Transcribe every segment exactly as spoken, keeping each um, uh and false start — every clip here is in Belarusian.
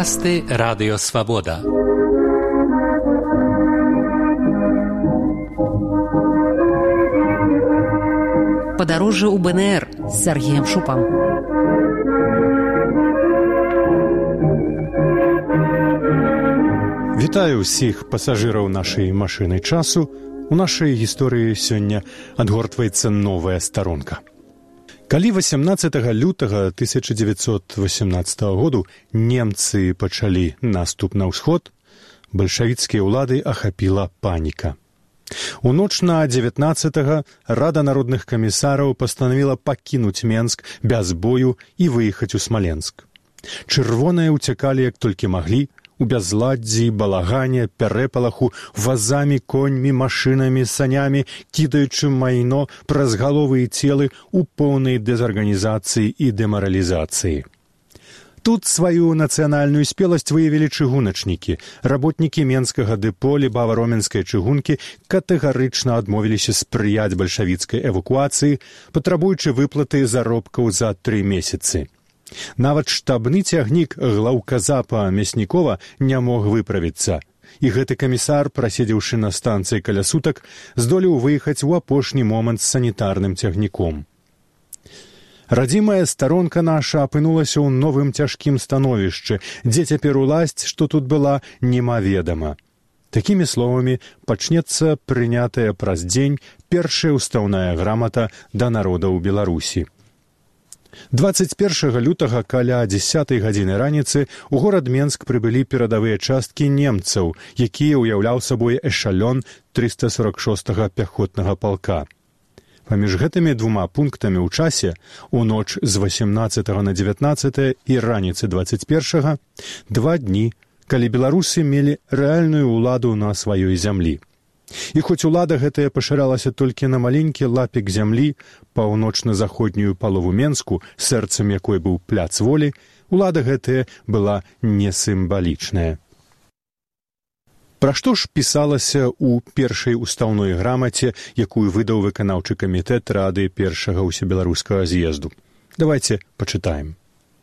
Падкасты Радыё Свабода. Падарожжа ў Бэ Эн Эр з Сергеем Шупам. Вітаю ўсіх пасажыраў нашай машыны часу. У нашай гісторыі сёння адгортваецца новая старонка. Калі васямнаццатага лютага тысяча дзевяцьсот васямнаццатага году немцы пачалі наступ на ўсход, бальшавіцкія ўлады ахапіла паніка. У ноч на дзевятнаццатага Рада народных камісараў пастанавіла пакінуць Менск без бою і выехаць у Смаленск. Чырвоныя ўцякалі як толькі маглі, у бязладдзі, балагане, пярэпалаху, вазамі, коньмі, машынамі, санямі, кідаючы майно праз галовы і целы ў поўнай дэзарганізацыі і дэмаралізацыі. Тут сваю нацыянальную спеласць выявілі чыгуначнікі. Работнікі менскага дэпо лібава-роменскай чыгункі катэгарычна адмовіліся спрыяць бальшавіцкай эвакуацыі, патрабуючы выплаты заробкаў за тры месяцы. Нават штабны цягнік глаўказапа Мяснікова не мог выправіцца, і гэты камісар, праседзеўшы на станцыі каля сутак, здолеў выехаць у апошні момант з санітарным цягніком. Радзімая старонка наша апынулася ў новым цяжкім становішчы, дзе цяпер уласць, што тут была, немаведама. Такімі словамі пачнецца прынятая праз дзень першая ўстаўная грамата да народа ў Беларусі. дваццаць першага лютага каля дзесятай гадзіны раніцы у горад Менск прыбылі перадавыя часткі немцаў, якія ўяўляў сабой эшалён трыста сорок шостага пяхотнага палка. Паміж гэтымі двума пунктамі ў часе, у ноч з васямнаццатага на дзевятнаццатае і раніцы дваццаць першага, два дні, калі беларусы мелі рэальную ўладу на сваёй зямлі. І хоць улада гэтая пашыралася толькі на маленькі лапік зямлі, паўночна-заходнюю палову Менску, сэрцам якой быў пляц волі, улада гэтая была не сімвалічная. Пра што ж пісалася ў першай устаўной грамаце, якую выдаў выканаўчы камітэт Рады першага ўсебеларускага з'езду? Давайце пачытаем.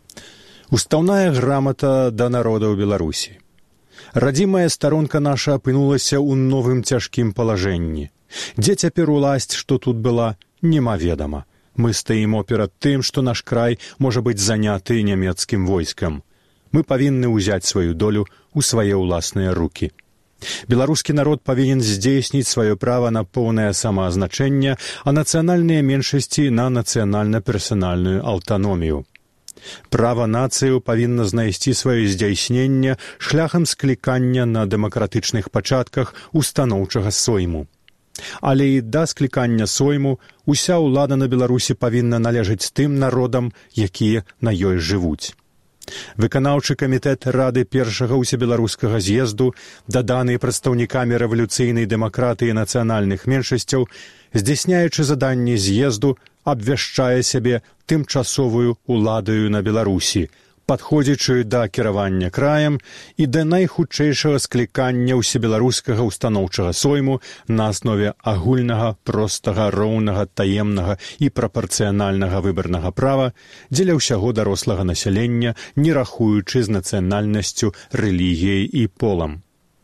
Устаўная грамата да народа ў Беларусі. Радзімая старонка наша апынулася ў новым цяжкім палажэнні. Дзе цяпер уласць, што тут была, немаведама. Мы стаімо перад тым, што наш край можа быць заняты нямецкім войскам. Мы павінны ўзяць сваю долю ў свае ўласныя рукі. Беларускі народ павінен здзейсніць сваё права на поўнае самаазначэнне, а нацыянальныя меншасці на нацыянальна-персанальную аўтаномію. Права нацыяў павінна знайсці сваё здзяйсненне шляхам склікання на дэмакратычных пачатках устаноўчага сойму. Але і да склікання сойму уся ўлада на Беларусі павінна належаць тым народам, якія на ёй жывуць. Выканаўчы камітэт Рады першага ўсебеларускага з'езду, даданы прадстаўнікамі рэвалюцыйнай дэмакратыі нацыянальных меншасцяў, здзяйсняючы заданні з'езду, абвяшчае сябе тымчасовую ўладаю на Беларусі, падходзячы да кіравання краем і да найхутчэйшага склікання ўсебеларускага ўстаноўчага сойму на аснове агульнага, простага, роўнага, таемнага і прапарцыянальнага выбарнага права дзеля ўсяго дарослага насялення, не рахуючы з нацыянальнасцю, рэлігіяй і полам.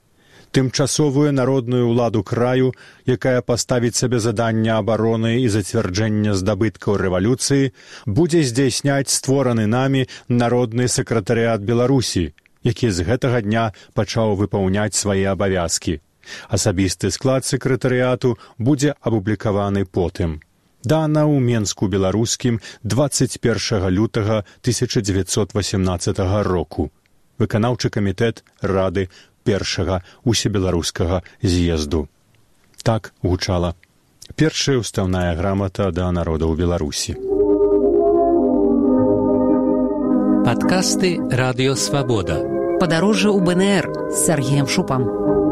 Тымчасовую народную ўладу краю, якая паставіць сабе заданне абароны і зацвярджэння здабыткаў рэвалюцыі, будзе здзяйсняць створаны намі народны сакратарыят Беларусі, які з гэтага дня пачаў выпаўняць свае абавязкі. Асабісты склад сакратарыяту будзе апублікаваны потым. Дана ў Менску беларускім дваццаць першага лютага тысяча дзевяцьсот васямнаццатага року. Выканаўчы камітэт Рады першага ўсебеларускага з'езду. Так гучала першая ўстаўная грамата да народа ў Беларусі. Падкасты Радыё Свабода. Падарожжа ў Бэ Эн Эр з Сергеем Шупам.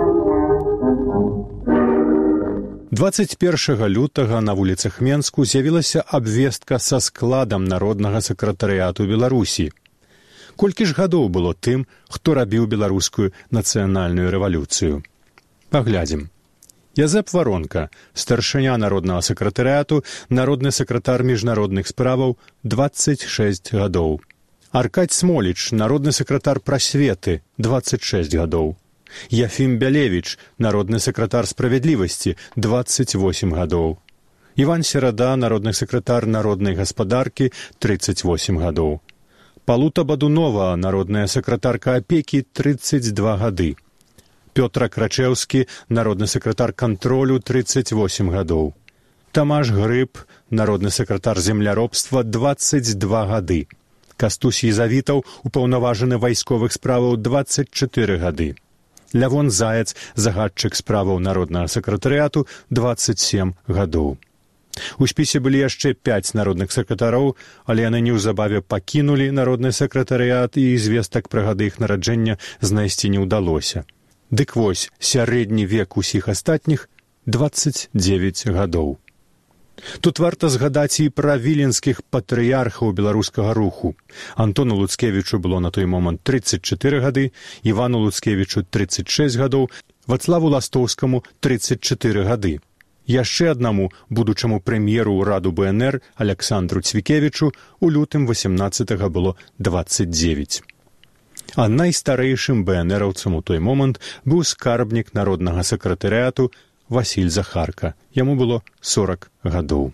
дваццаць першага лютага на вуліцах Менску з'явілася абвестка са складам народнага сакратарыяту Беларусі. Колькі ж гадоў было тым, хто рабіў беларускую нацыянальную рэвалюцыю? Паглядзім. Язэп Варонка, старшыня народнага сакратарыяту, народны сакратар міжнародных справаў, дваццаць шэсць гадоў. Аркадь Смоліч, народны сакратар прасветы, дваццаць шэсць гадоў. Яфім Бялевіч, народны сакратар справядлівасці, дваццаць восем гадоў. Іван Серада, народны сакратар народнай гаспадаркі, трыццаць восем гадоў. Палута Бадунова, народная сакратарка апекі, трыццаць два гады. Пётр Крачэўскі, народны сакратар кантролю, трыццаць восем гадоў. Тамаш Грыб, народны сакратар земляробства, дваццаць два гады. Кастусь Езавітаў, упаўнаважаны вайсковых справаў, дваццаць чатыры гады. Лявон Заяц, загадчык справаў народнага сакратарыяту, дваццаць сем гадоў. У спісе былі яшчэ пяць народных сакратароў, але яны неўзабаве пакінулі народны сакратарыят, і звестак пра гады іх нараджэння знайсці не ўдалося. Дык вось, сярэдні век усіх астатніх – дваццаць дзевяць гадоў. Тут варта згадаць і пра віленскіх патрыярхаў беларускага руху. Антону Луцкевічу было на той момант трыццаць чатыры гады, Івану Луцкевічу трыццаць шэсць гадоў, Вацлаву Ластоўскаму трыццаць чатыры гады. Яшчэ аднаму будучаму прэм'еру ўраду бэ эн эр Аляксандру Цвікевічу у лютым васемнаццатага было дваццаць дзевяць. А найстарэйшым бэ эн эраўцам у той момант быў скарбнік народнага сакратарыяту Васіль Захарка. Яму было сорак гадоў.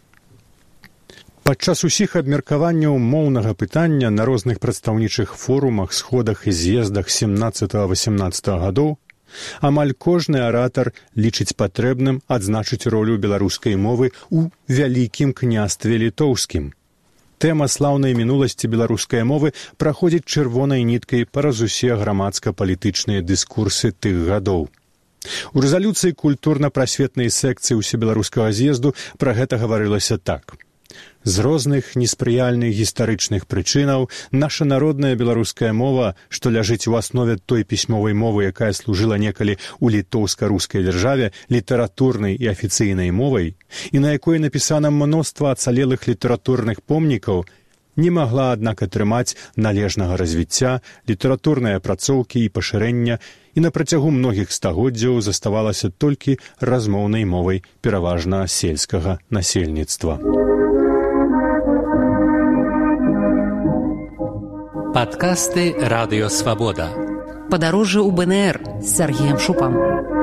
Падчас усіх абмеркаванняў моўнага пытання на розных прадстаўнічых форумах, сходах і з'ездах сямнаццатага-васемнаццатага гадоў амаль кожны аратар лічыць патрэбным адзначыць ролю беларускай мовы ў вялікім княстве літоўскім. Тэма слаўнай мінуласці беларускай мовы праходзіць чырвонай ніткай праз усе грамадска-палітычныя дыскурсы тых гадоў. У рэзалюцыі культурна-прасветнай секцыі ўсебеларускага з'езду пра гэта гаварылася так. З розных неспрыяльных гістарычных прычынаў наша народная беларуская мова, што ляжыць у аснове той пісьмовай мовы, якая служыла некалі ў літоўска-рускай дзяржаве літаратурнай і афіцыйнай мовай, і на якой напісана мноства ацалелых літаратурных помнікаў, не магла, аднак, атрымаць належнага развіцця, літаратурнай апрацоўкі і пашырэння, і на працягу многіх стагоддзяў заставалася толькі размоўнай мовай пераважна сельскага насельніцтва. Падкасты Радыё Свабода. Падарожжа ў бэ эн эр з Сергеем Шупам.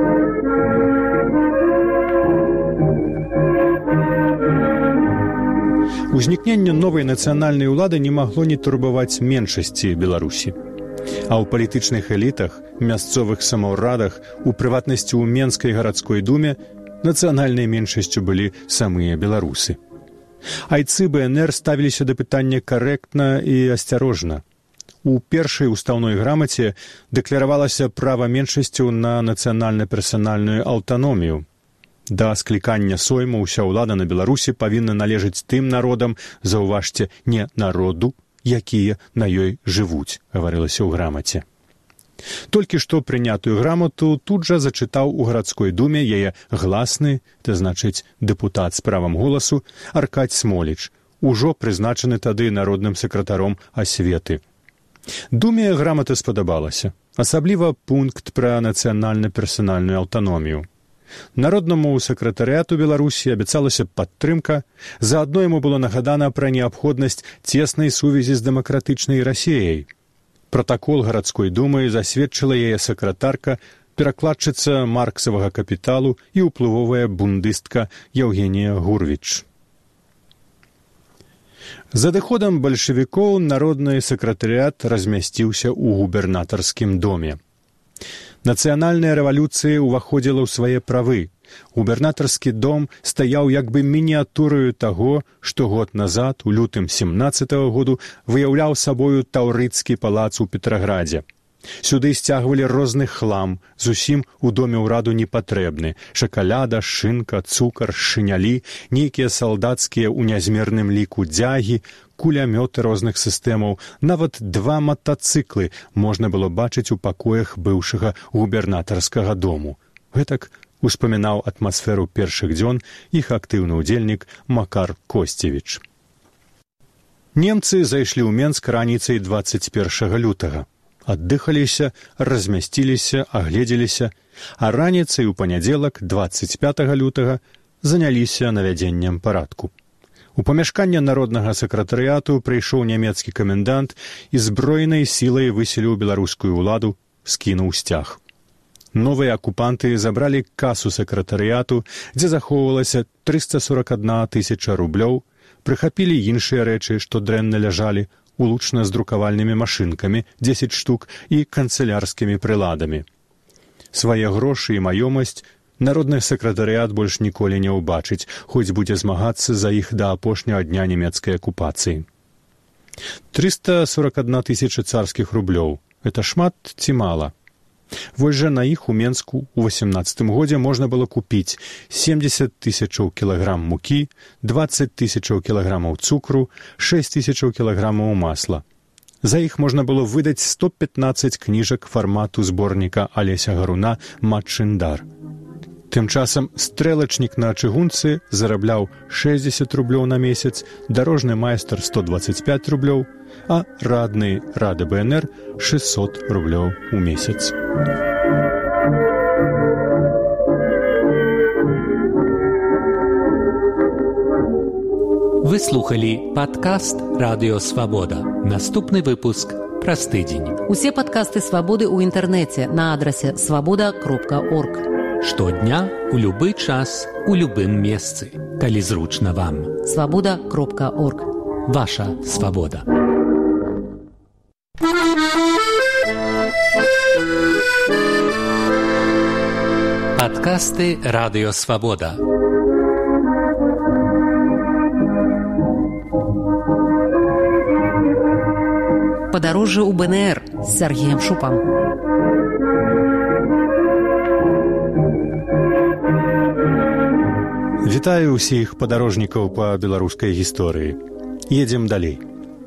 Узнікненне новай нацыянальнай улады не магло не турбаваць меншасці Беларусі. А ў палітычных элітах, мясцовых самаўрадах, у прыватнасці ў Менскай гарадской думе нацыянальнай меншасцю былі самыя беларусы. Айцы бэ эн эр ставіліся да пытання карэктна і асцярожна. У першай устаўной грамаце дэкляравалася права меншасцяў на нацыянальна-персанальную аўтаномію. Да склікання сойму ўся ўлада на Беларусі павінна належыць тым народам, заўважце, не народу, якія на ёй жывуць, гаварылася ў грамаце. Толькі што прынятую грамату тут жа зачытаў у гарадской думе яе гласны, то значыць дэпутат з правам голасу, Аркадь Смоліч, ужо прызначаны тады народным сакратаром асветы. Думе грамата спадабалася, асабліва пункт пра нацыянальна-персанальную аўтаномію. Народнаму сакратарыяту Беларусі абяцалася падтрымка, заадно яму было нагадана пра неабходнасць цеснай сувязі з дэмакратычнай Расіяй. Пратакол гарадской думы засведчыла яе сакратарка, перакладчыца марксавага капіталу і ўплывовая бундыстка Яўгенія Гурвіч. За адыходам бальшавікоў народны сакратарыят размясціўся ў губернатарскім доме. Нацыянальная рэвалюцыя ўваходзіла ў свае правы. Губернатарскі дом стаяў як бы мініатураю таго, што год назад, у лютым семнаццатага году, выяўляў сабою Таўрыцкі палац у Петраградзе. Сюды сцягвалі розны хлам, зусім у доме ўраду непатрэбны. Шакаляда, шынка, цукар, шынялі, нейкія салдацкія ў нязмерным ліку дзягі, кулямёты розных сістэмаў, нават два матацыклы можна было бачыць у пакоях быўшага губернатарскага дому. Гэтак успамінаў атмасферу першых дзён іх актыўны ўдзельнік Макар Косцевіч. Немцы зайшлі ў Менск раніцай дваццаць першага лютага. Аддыхаліся, размясціліся, агледзеліся, а раніцай у панядзелак, дваццаць пятага лютага, заняліся навядзеннем парадку. У памяшканне народнага сакратарыяту прыйшоў нямецкі камендант і зброенай сілай выселіў беларускую ўладу, скінуў сцяг. Новыя акупанты забралі касу сакратарыяту, дзе захоўвалася трыста сорок адна тысяча рублёў, прыхапілі іншыя рэчы, што дрэнна ляжалі, улучна з друкавальнымі машынкамі, дзесяць штук, і канцылярскімі прыладамі. Свае грошы і маёмасць народны сакратарыят больш ніколі не ўбачыць, хоць будзе змагацца за іх да апошняга дня нямецкай акупацыі. трыста сорок адна тысяча царскіх рублёў – гэта шмат ці мала? Вось жа на іх у Менску ў васямнаццатым годзе можна было купіць семдзесят тысячаў кілаграм мукі, дваццаць тысячаў кілаграмаў цукру, шэсць тысячаў кілаграмаў масла. За іх можна было выдаць сто пятнаццаць кніжак фармату зборніка Алеся Гаруна «Матчындар». Тым часам стрэлачнік на чыгунцы зарабляў шэсцьдзесят рублёў на месяц, дарожны майстар сто дваццаць пяць рублёў, а радны Рады БНР шэсцьсот рублёў у месяц. Вы слухали падкаст «Радыё Свабода». Наступны выпуск праз тыдзень. Усе падкасты «Свабоды» ў інтэрнэце на адрасе свабода кропка орг. Штодня, у любы час, у любым месцы, калі зручна вам. свабода кропка орг. Ваша свабода. Падкасты «Радыё Свабода». Падарожжа ў БНР з Сергеем Шупам. Вітаю ўсіх падарожнікаў па беларускай гісторыі. Едзем далей.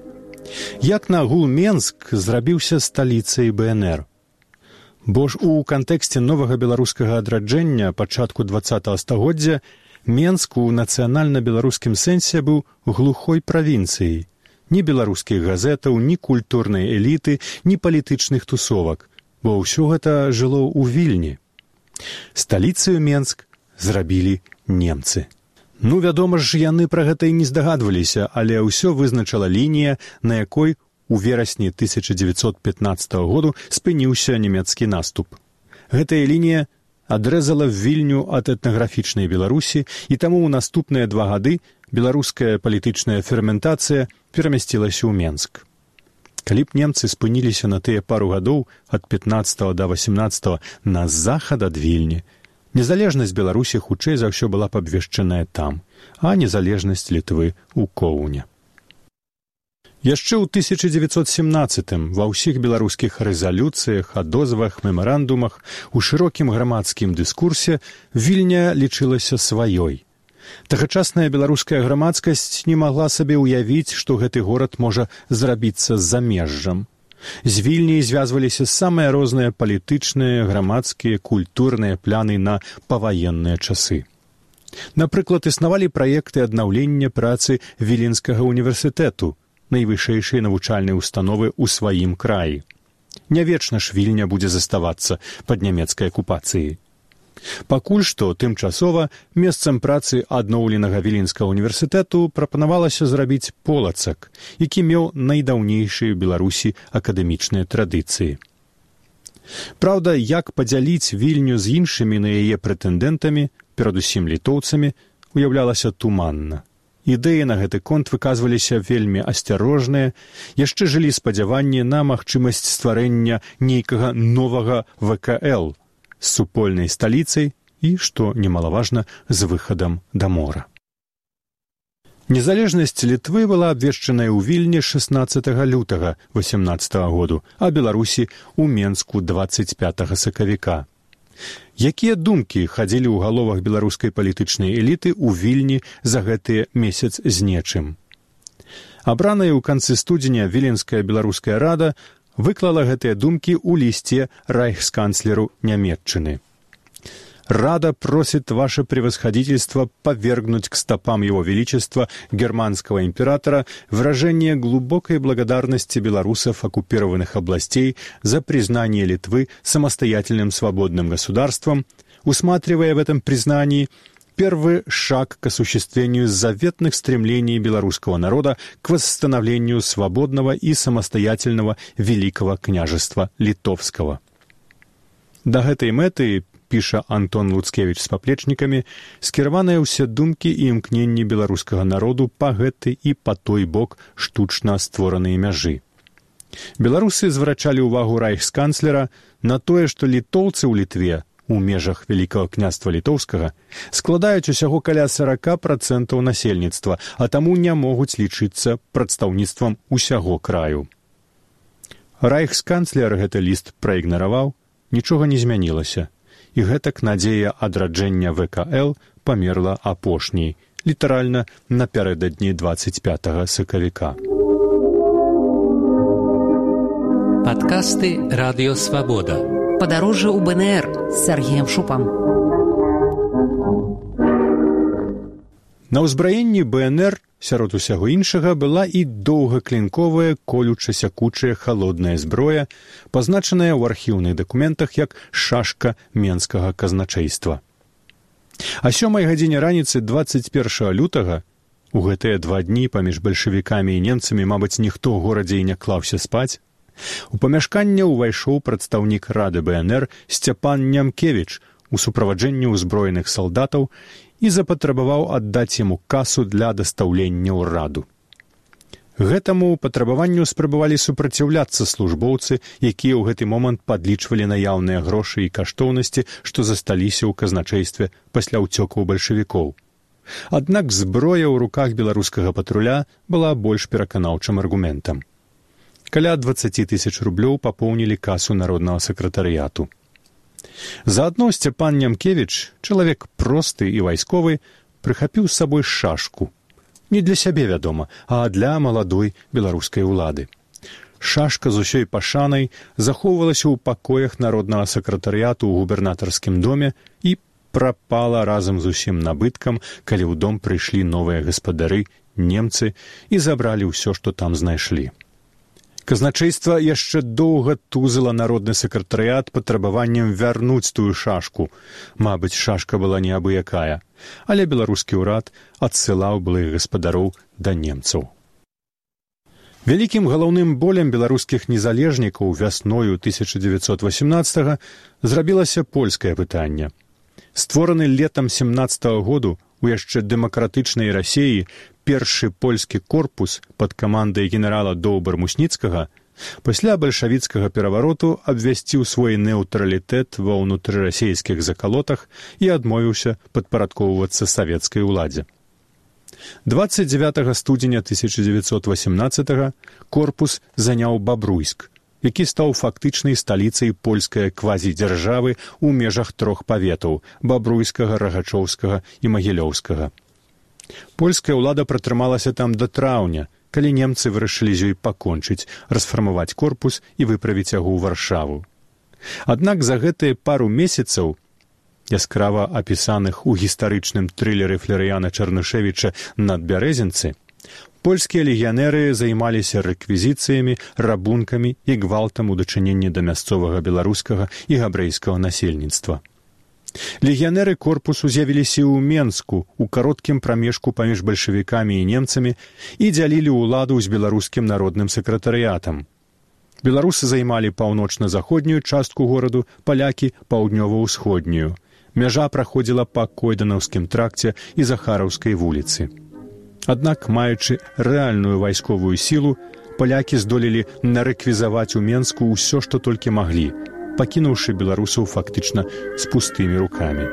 Як нагул Менск зрабіўся сталіцай БНР? Бо ж у кантэксце новага беларускага адраджэння пачатку дваццатага стагоддзя Менск у нацыянальна-беларускім сэнсе быў глухой правінцыяй. Ні беларускіх газетаў, ні культурнай эліты, ні палітычных тусовак, бо ўсё гэта жыло ў Вільні. Сталіцаю Менск зрабілі немцы. Ну, вядома ж, яны пра гэта і не здагадваліся, але ўсё вызначала лінія, на якой у верасні тысяча дзевяцьсот пятнаццатага году спыніўся нямецкі наступ. Гэтая лінія адрэзала Вільню ад этнаграфічнай Беларусі, і таму ў наступныя два гады беларуская палітычная ферментацыя перамясцілася ў Менск. Калі б немцы спыніліся на тыя пару гадоў ад пятнаццатага да васямнаццатага на захад ад Вільні, незалежнасць Беларусі хутчэй за ўсё была б абвешчаная там, а незалежнасць Літвы ў Коўне. Яшчэ ў тысяча дзевяцьсот семнаццатым ва ўсіх беларускіх рэзалюцыях, адозвах, мемарандумах, у шырокім грамадскім дыскурсе Вільня лічылася сваёй. Тагачасная беларуская грамадскасць не магла сабе ўявіць, што гэты горад можа зрабіцца з замежжам. З Вільняй звязваліся самыя розныя палітычныя, грамадскія, культурныя пляны на паваенныя часы. Напрыклад, існавалі праекты аднаўлення працы Віленскага універсітэту, найвышэйшай навучальнай установы ў сваім краі. Не вечна ж Вільня будзе заставацца пад нямецкай акупацыяй. Пакуль што, тымчасова, месцам працы адноўленага Віленскага універсітэту прапанавалася зрабіць Полацак, які меў найдаўнейшыя ў Беларусі акадэмічныя традыцыі. Праўда, як падзяліць Вільню з іншымі на яе прэтэндэнтамі, перадусім літоўцамі, уяўлялася туманна. Ідэі на гэты конт выказваліся вельмі асцярожныя, яшчэ жылі спадзяванні на магчымасць стварэння нейкага новага вэ ка эл з супольнай сталіцай і, што немалаважна, з выхадам да мора. Незалежнасць Літвы была абвешчаная ў Вільні шаснаццатага лютага васямнаццатага году, а Беларусі ў Менску дваццаць пятага сакавіка. Якія думкі хадзілі ў галовах беларускай палітычнай эліты ў Вільні за гэты месяц з нечым? Абраная ў канцы студзеня Віленская беларуская рада выклала гэтыя думкі ў лісце райхсканцлеру Нямецчыны. Рада просит ваше превосходительство повергнуть к стопам его величества германского императора выражение глубокой благодарности белорусов оккупированных областей за признание Литвы самостоятельным свободным государством, усматривая в этом признании первый шаг к осуществлению заветных стремлений белорусского народа к восстановлению свободного и самостоятельного Великого княжества Литовского. Да гэтай мэты, піша Антон Луцкевіч з паплечнікамі, скіраваныя ўсе думкі і імкненні беларускага народу па гэты і па той бок штучна створаныя мяжы. Беларусы зврачалі ўвагу райхсканцлера на тое, што літоўцы ў Літве у межах Великого княства Літоўскага складаюць усяго каля сорок процентаў насельніцтва, а таму не могуць лічыцца прадстаўніцтвам усяго краю. Райхсканцлер гэты ліст праігнараваў, нічога не змянілася, і гэтак надзея адраджэння вэ ка эл памерла апошняй, літаральна напярэдадні двадцать пятага сакавіка. Падкасты «Радыё Свабода». Падарожжа ў бэ эн ер з Сергеем Шупам. На ўзбраенні бэ эн ер, сярод усяго іншага, была і доўгаклінковая, колюча-сякучая халодная зброя, пазначаная ў архіўных дакументах як шашка менскага казначэйства. А сёмай гадзіне раніцы двадцать першага лютага, у гэтыя два дні паміж бальшавікамі і немцамі, мабыць, ніхто ў горадзе і не клаўся спаць, у памяшканне ўвайшоў прадстаўнік рады бэ эн ер Сцяпан Нямкевіч у суправаджэнні ўзброеных салдатаў і запатрабаваў аддаць яму касу для дастаўлення ў раду. Гэтаму патрабаванню спрабавалі супраціўляцца службоўцы, якія ў гэты момант падлічвалі наяўныя грошы і каштоўнасці, што засталіся ў казначэйстве пасля ўцёкаў бальшавікоў. Аднак зброя ў руках беларускага патруля была больш пераканаўчым аргументам. Каля двадцать тысяч рублёў папоўнілі касу народнага сакратарыяту. Заадно Сцяпан Нямкевіч, чалавек просты і вайсковы, прыхапіў з сабой шашку. Не для сябе, вядома, а для маладой беларускай улады. Шашка з усёй пашанай захоўвалася ў пакоях народнага сакратарыяту ў губернатарскім доме і прапала разам з усім набыткам, калі ў дом прыйшлі новыя гаспадары, немцы, і забралі ўсё, што там знайшлі. Казначэйства яшчэ доўга тузала народны сакратарыят патрабаваннем вярнуць тую шашку. Мабыць, шашка была неабыякая, але беларускі ўрад адсылаў былых гаспадароў да немцаў. Вялікім галоўным болем беларускіх незалежнікаў вясною тысяча дзевяцьсот васямнаццатага зрабілася польскае пытанне. Створаны летам семнаццатага году у яшчэ дэмакратычнай Расіі першы польскі корпус пад камандай генерала Доўбар-Мусніцкага пасля бальшавіцкага перавароту абвясціў свой нейтралітэт ва ўнутрырасійскіх закалотах і адмовіўся падпарадкоўвацца савецкай уладзе. двадцать девятага студзеня тысяча дзевяцьсот васямнаццатага корпус заняў Бабруйск, які стаў фактычнай сталіцай польскай квазідзяржавы ў межах трох паветаў – Бабруйскага, Рагачоўскага і Магілёўскага. Польская ўлада пратрымалася там да траўня, калі немцы вырашылі з ёй пакончыць, расфармаваць корпус і выправіць яго ў Варшаву. Аднак за гэтыя пару месяцаў, яскрава апісаных у гістарычным трылеры Флерыяна Чарнышевіча «Надбярэзінцы», польскія легіянеры займаліся рэквізіцыямі, рабункамі і гвалтам у дачыненні да мясцовага беларускага і габрэйскага насельніцтва. Легіянеры корпусу з'явіліся ў Менску у кароткім прамежку паміж бальшавікамі і немцамі і дзялілі ўладу з беларускім народным сакратарыятам. Беларусы займалі паўночна-заходнюю частку гораду, палякі – паўднёва-ўсходнюю. Мяжа праходзіла па Койданаўскім тракце і Захараўскай вуліцы. Аднак, маючы рэальную вайсковую сілу, палякі здолелі нарэквізаваць у Менску ўсё, што толькі маглі, пакінуўшы беларусаў фактычна з пустымі рукамі.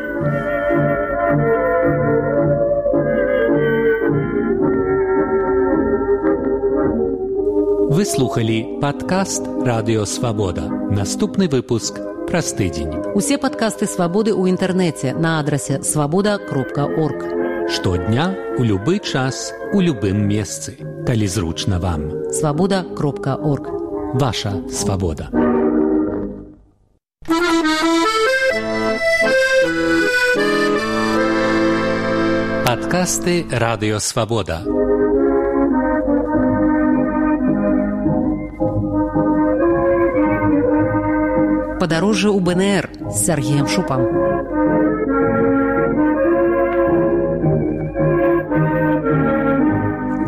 Вы слухалі падкаст «Радыё Свабода». Наступны выпуск праз тыдзень. Усе падкасты «Свабоды» ў інтэрнэце на адрасе свабода кропка орг. Штодня, у любы час, у любым месцы, калі зручна вам. свабода кропка орг. Ваша свабода. Падкасты «Радыё Свабода». Падарожжа ў бэ эн ер з Сергеем Шупам.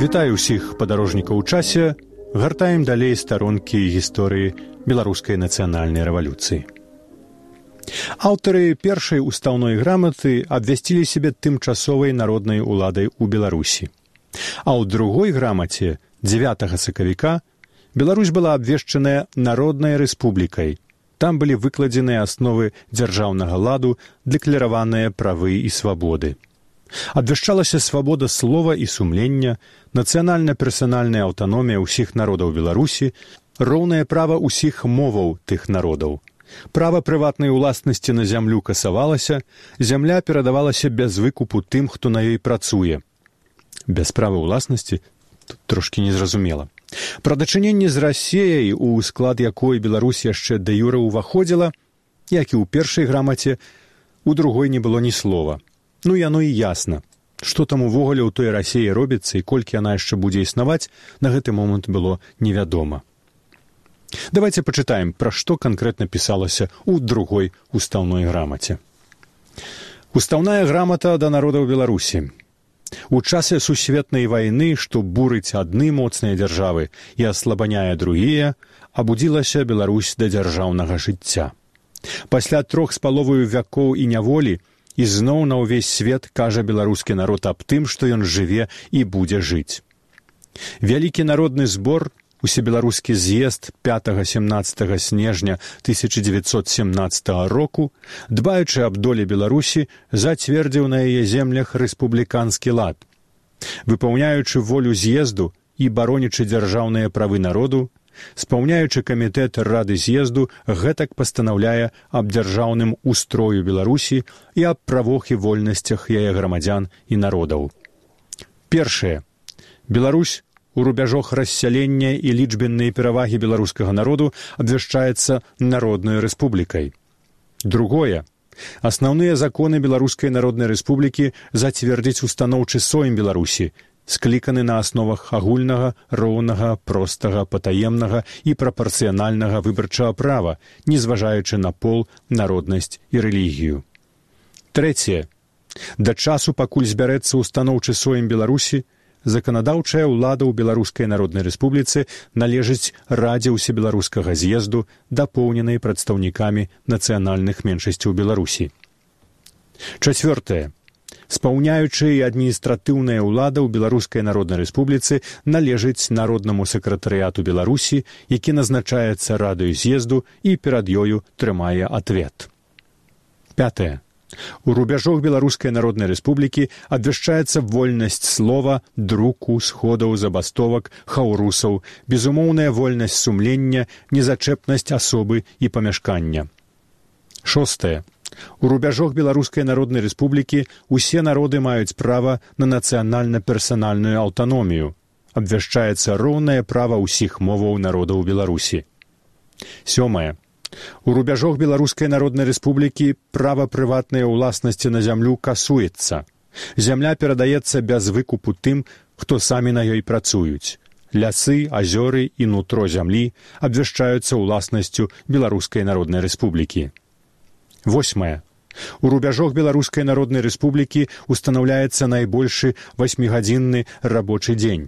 Вітаю ўсіх падарожнікаў у часе. Гартаем далей старонкі гісторыі беларускай нацыянальнай рэвалюцыі. Аўтары першай устаўной граматы абвясцілі сябе тымчасовай народнай уладай у Беларусі. А ў другой грамаце, дзевятага сакавіка, Беларусь была абвешчаная народнай рэспублікай. Там былі выкладзеныя асновы дзяржаўнага ладу, дэклараваныя правы і свабоды. Абвяшчалася свабода слова і сумлення, нацыянальна-персанальная аўтаномія ўсіх народаў Беларусі, роўнае права ўсіх моваў тых народаў. Права прыватнай уласнасці на зямлю касавалася, зямля перадавалася без выкупу тым, хто на ёй працуе. Без права ўласнасці тут трошкі незразумела. Пра дачыненне з Расеяй, у склад якой Беларусь яшчэ дэ юрэ ўваходзіла, як і ў першай грамаце, у другой не было ні слова. Ну, яно і ясна. Што там увогуле ў той Расеі робіцца і колькі яна яшчэ будзе існаваць, на гэты момант было невядома. Давайте пачытаем, пра што канкрэтна пісалася ў другой устаўной грамаце. Устаўная грамата да народаў Беларусі. У часе сусветнай вайны, што бурыць адны моцныя дзяржавы і аслабаняе другія, абудзілася Беларусь да дзяржаўнага жыцця. Пасля трох з паловаю вякоў і няволі ізноў на ўвесь свет кажа беларускі народ аб тым, што ён жыве і будзе жыць. Вялікі народны збор, усебеларускі з'езд пятага-семнаццатага снежня тысяча дзевяцьсот семнаццатага року, дбаючы аб долі Беларусі, зацвердзіў на яе землях рэспубліканскі лад. Выпаўняючы волю з'езду і баронячы дзяржаўныя правы народу, спаўняючы камітэт рады з'езду, гэтак пастанаўляе аб дзяржаўным устрою Беларусі і аб правах і вольнасцях яе грамадзян і народаў. Першае. Беларусь у рубяжах рассялення і лічбеннай перавагі беларускага народу абвяшчаецца народнай рэспублікай. Другое. Асноўныя законы Беларускай народнай рэспублікі зацвердзіць устаноўчы сойм Беларусі, скліканы на асновах агульнага, роўнага, простага, патаемнага і прапарцыянальнага выбарчага права, не зважаючы на пол, народнасць і рэлігію. Трэцяе. Да часу, пакуль збярэцца устаноўчы сойм Беларусі, заканадаўчая ўлада ў Беларускай народнай рэспубліцы належыць радзе ўсебеларускага з'езду, дапоўненай прадстаўнікамі нацыянальных меншасцяў Беларусі. Чацвёртае. Спаўняючая і адміністратыўная ўлада ў Беларускай народнай рэспубліцы належыць народнаму сакратарыяту Беларусі, які назначаецца радаю з'езду і перад ёю трымае адвет. Пятае. У рубяжах Беларускай народнай рэспублікі абвяшчаецца вольнасць слова, друку, сходаў, забастовак, хаўрусаў, безумоўная вольнасць сумлення, незачэпнасць асобы і памяшкання. Шостае. У рубяжах Беларускай народнай рэспублікі усе народы маюць права на нацыянальна-персанальную аўтаномію. Абвяшчаецца роўнае права ўсіх моваў народаў Беларусі. Сёмае. У рубяжах Беларускай народнай рэспублікі права прыватнай уласнасці на зямлю касуецца. Зямля перадаецца без выкупу тым, хто самі на ёй працуюць. Лясы, азёры і нутро зямлі абвяшчаюцца уласнасцю Беларускай народнай рэспублікі. Восьмае. У рубяжах Беларускай народнай рэспублікі устанаўляецца найбольшы васьмігадзінны рабочы дзень.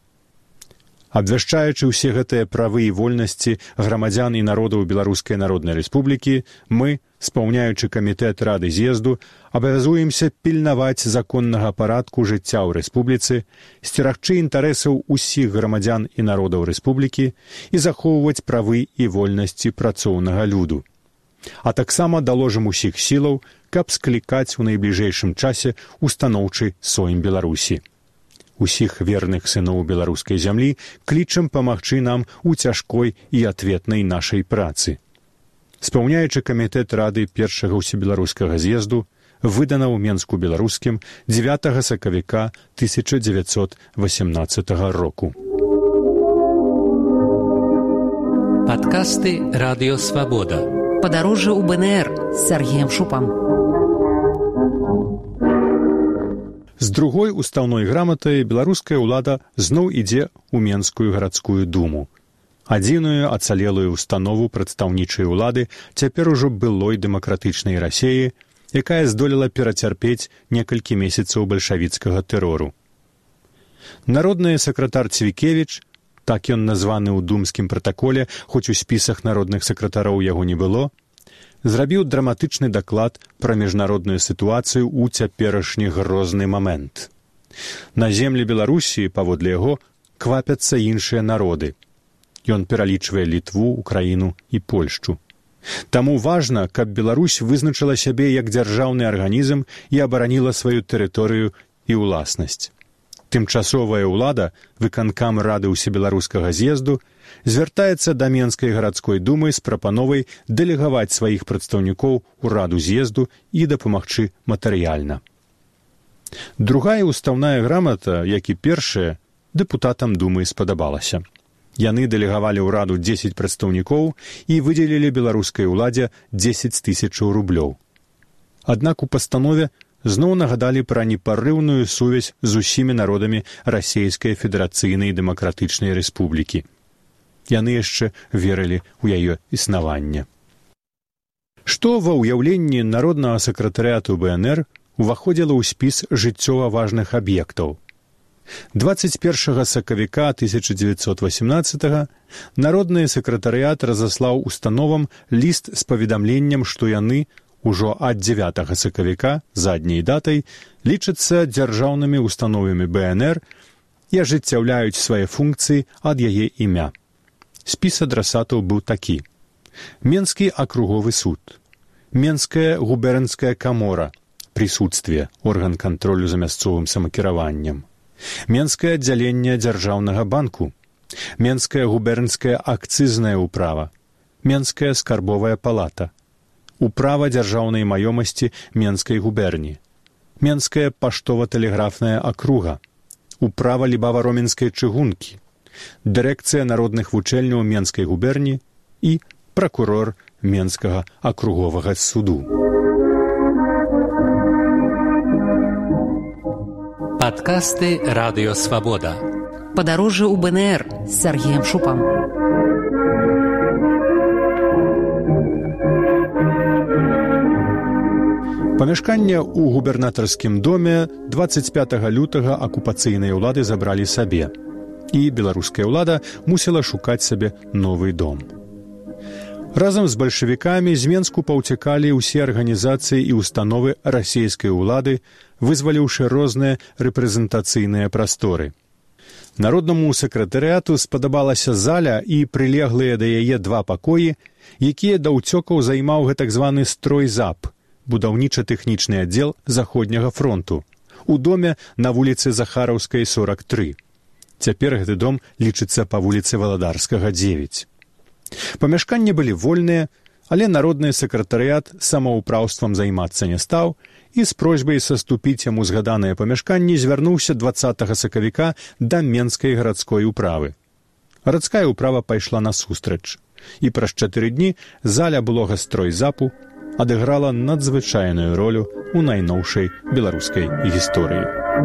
Абвяшчаючы ўсе гэтыя правы і вольнасці грамадзян і народаў Беларускай народнай рэспублікі, мы, спаўняючы камітэт рады з'езду, абавязуемся пільнаваць законнага парадку жыцця ў рэспубліцы, сцерагчы інтарэсаў усіх грамадзян і народаў рэспублікі і захоўваць правы і вольнасці працоўнага люду. А таксама даложым усіх сілаў, каб склікаць у найбліжэйшым часе устаноўчы сойм Беларусі. Усіх верных сыноў беларускай зямлі клічам памагчы нам у цяжкой і адветнай нашай працы. Спаўняючы камітэт рады першага ўсебеларускага з'езду, выдана ў Менску беларускім дзевятага сакавіка тысяча дзевяцьсот васямнаццатага року. Падкасты Радыё Свабода. Падарожжа ў бэ эн ер з Сергеем Шупам. З другой устаўной граматай беларуская ўлада зноў ідзе ў Менскую гарадскую думу. Адзіную ацалелую установу прадстаўнічай улады цяпер ужо былой дэмакратычнай Расеі, якая здолела перацярпець некалькі месяцаў бальшавіцкага тэрору. Народны сакратар Цвікевіч, так ён названы ў думскім пратаколе, хоць у спісах народных сакратароў яго не было, зрабіў драматычны даклад пра міжнародную сітуацыю ў цяперашні грозны момент. На землі Беларусі, паводле яго, квапяцца іншыя народы. Ён пералічвае Літву, Украіну і Польшчу. Таму важна, каб Беларусь вызначыла сябе як дзяржаўны арганізм і абараніла сваю тэрыторыю і ўласнасць. Тымчасовая ўлада, выканкам рады ўсебеларускага з'езду, звяртаецца да Менскай гарадской думы з прапановай дэлегаваць сваіх прадстаўнікоў у раду з'езду і дапамагчы матэрыяльна. Другая устаўная грамата, як і першая, дэпутатам думы спадабалася. Яны дэлегавалі ў раду дзесяць прадстаўнікоў і выдзелілі беларускай уладзе дзесяць тысячаў рублёў. Аднак у пастанове зноў нагадалі пра непарыўную сувязь з усімі народамі Расейскай Федэрацыйнай Дэмакратычнай Рэспублікі. Яны яшчэ верылі ў яе існаванне. Што ва ўяўленні народнага сакратарыяту бэ эн эр уваходзіла ў спіс жыццёва важных аб'ектаў. дваццаць першага сакавіка тысяча дзевяцьсот васямнаццатага народны сакратарыят разаслаў установам ліст з паведамленнем, што яны ужо ад дзевятага сакавіка задняй датай лічацца дзяржаўнымі установамі бэ эн эр і ажыццяўляюць свае функцыі ад яе імя. Спіс адрасатаў быў такі: Менскі акруговы суд, Менская губернская камора, прысутствие, орган кантролю за мясцовым самакіраваннем, Менскае аддзяленне дзяржаўнага банку, Менская губернская акцызная ўправа, Менская скарбовая палата, Управа дзяржаўнай маёмасці Менскай губерні, Менская паштова-тэлеграфная акруга, Управа лібава-роменскай чыгункі, Дырэкцыя народных вучэльняў Менскай губерні і пракурор Менскага акруговага суду. Падкасты Радыё Свабода. Падарожжа ў бэ эн эр з Сергеем Шупам. Памяшканне ў губернатарскім доме дваццаць пятага лютага акупацыйнай улады забралі сабе, і беларуская ўлада мусіла шукаць сабе новы дом. Разам з бальшавікамі з Менску паўцякалі ўсе арганізацыі і установы расійскай улады, вызваліўшы розныя рэпрэзентацыйныя прасторы. Народнаму сакратарыяту спадабалася заля і прылеглыя да яе два пакоі, якія да ўцёкаў займаў гэтак званы стройзап, будаўніча-тэхнічны аддзел заходняга фронту, у доме на вуліцы Захараўскай, сорак тры. Цяпер гэты дом лічыцца па вуліцы Валадарскага, дзевяць. Памяшканні былі вольныя, але народны сакратарыят самаўпраўствам займацца не стаў і з просьбай саступіць яму згаданыя памяшканні звярнуўся дваццатага сакавіка да Менскай гарадской управы. Гарадская управа пайшла насустрач, і праз чатыры дні заля былога стройзапу адыграла надзвычайную ролю ў найноўшай беларускай гісторыі.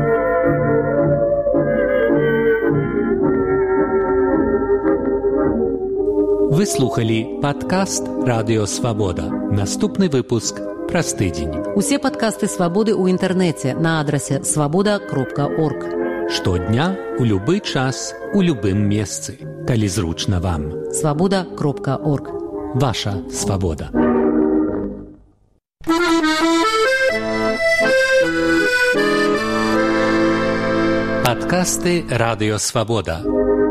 Вы слухали падкаст Радыё Свабода. Наступны выпуск праз тыдзень. Усе падкасты Свабоды ў інтэрнэце на адрасе свабода кропка орг. Штодня, у любы час, у любым месцы, калі зручна вам. свабода кропка орг. Ваша свабода. Падкасты Радыё Свабода.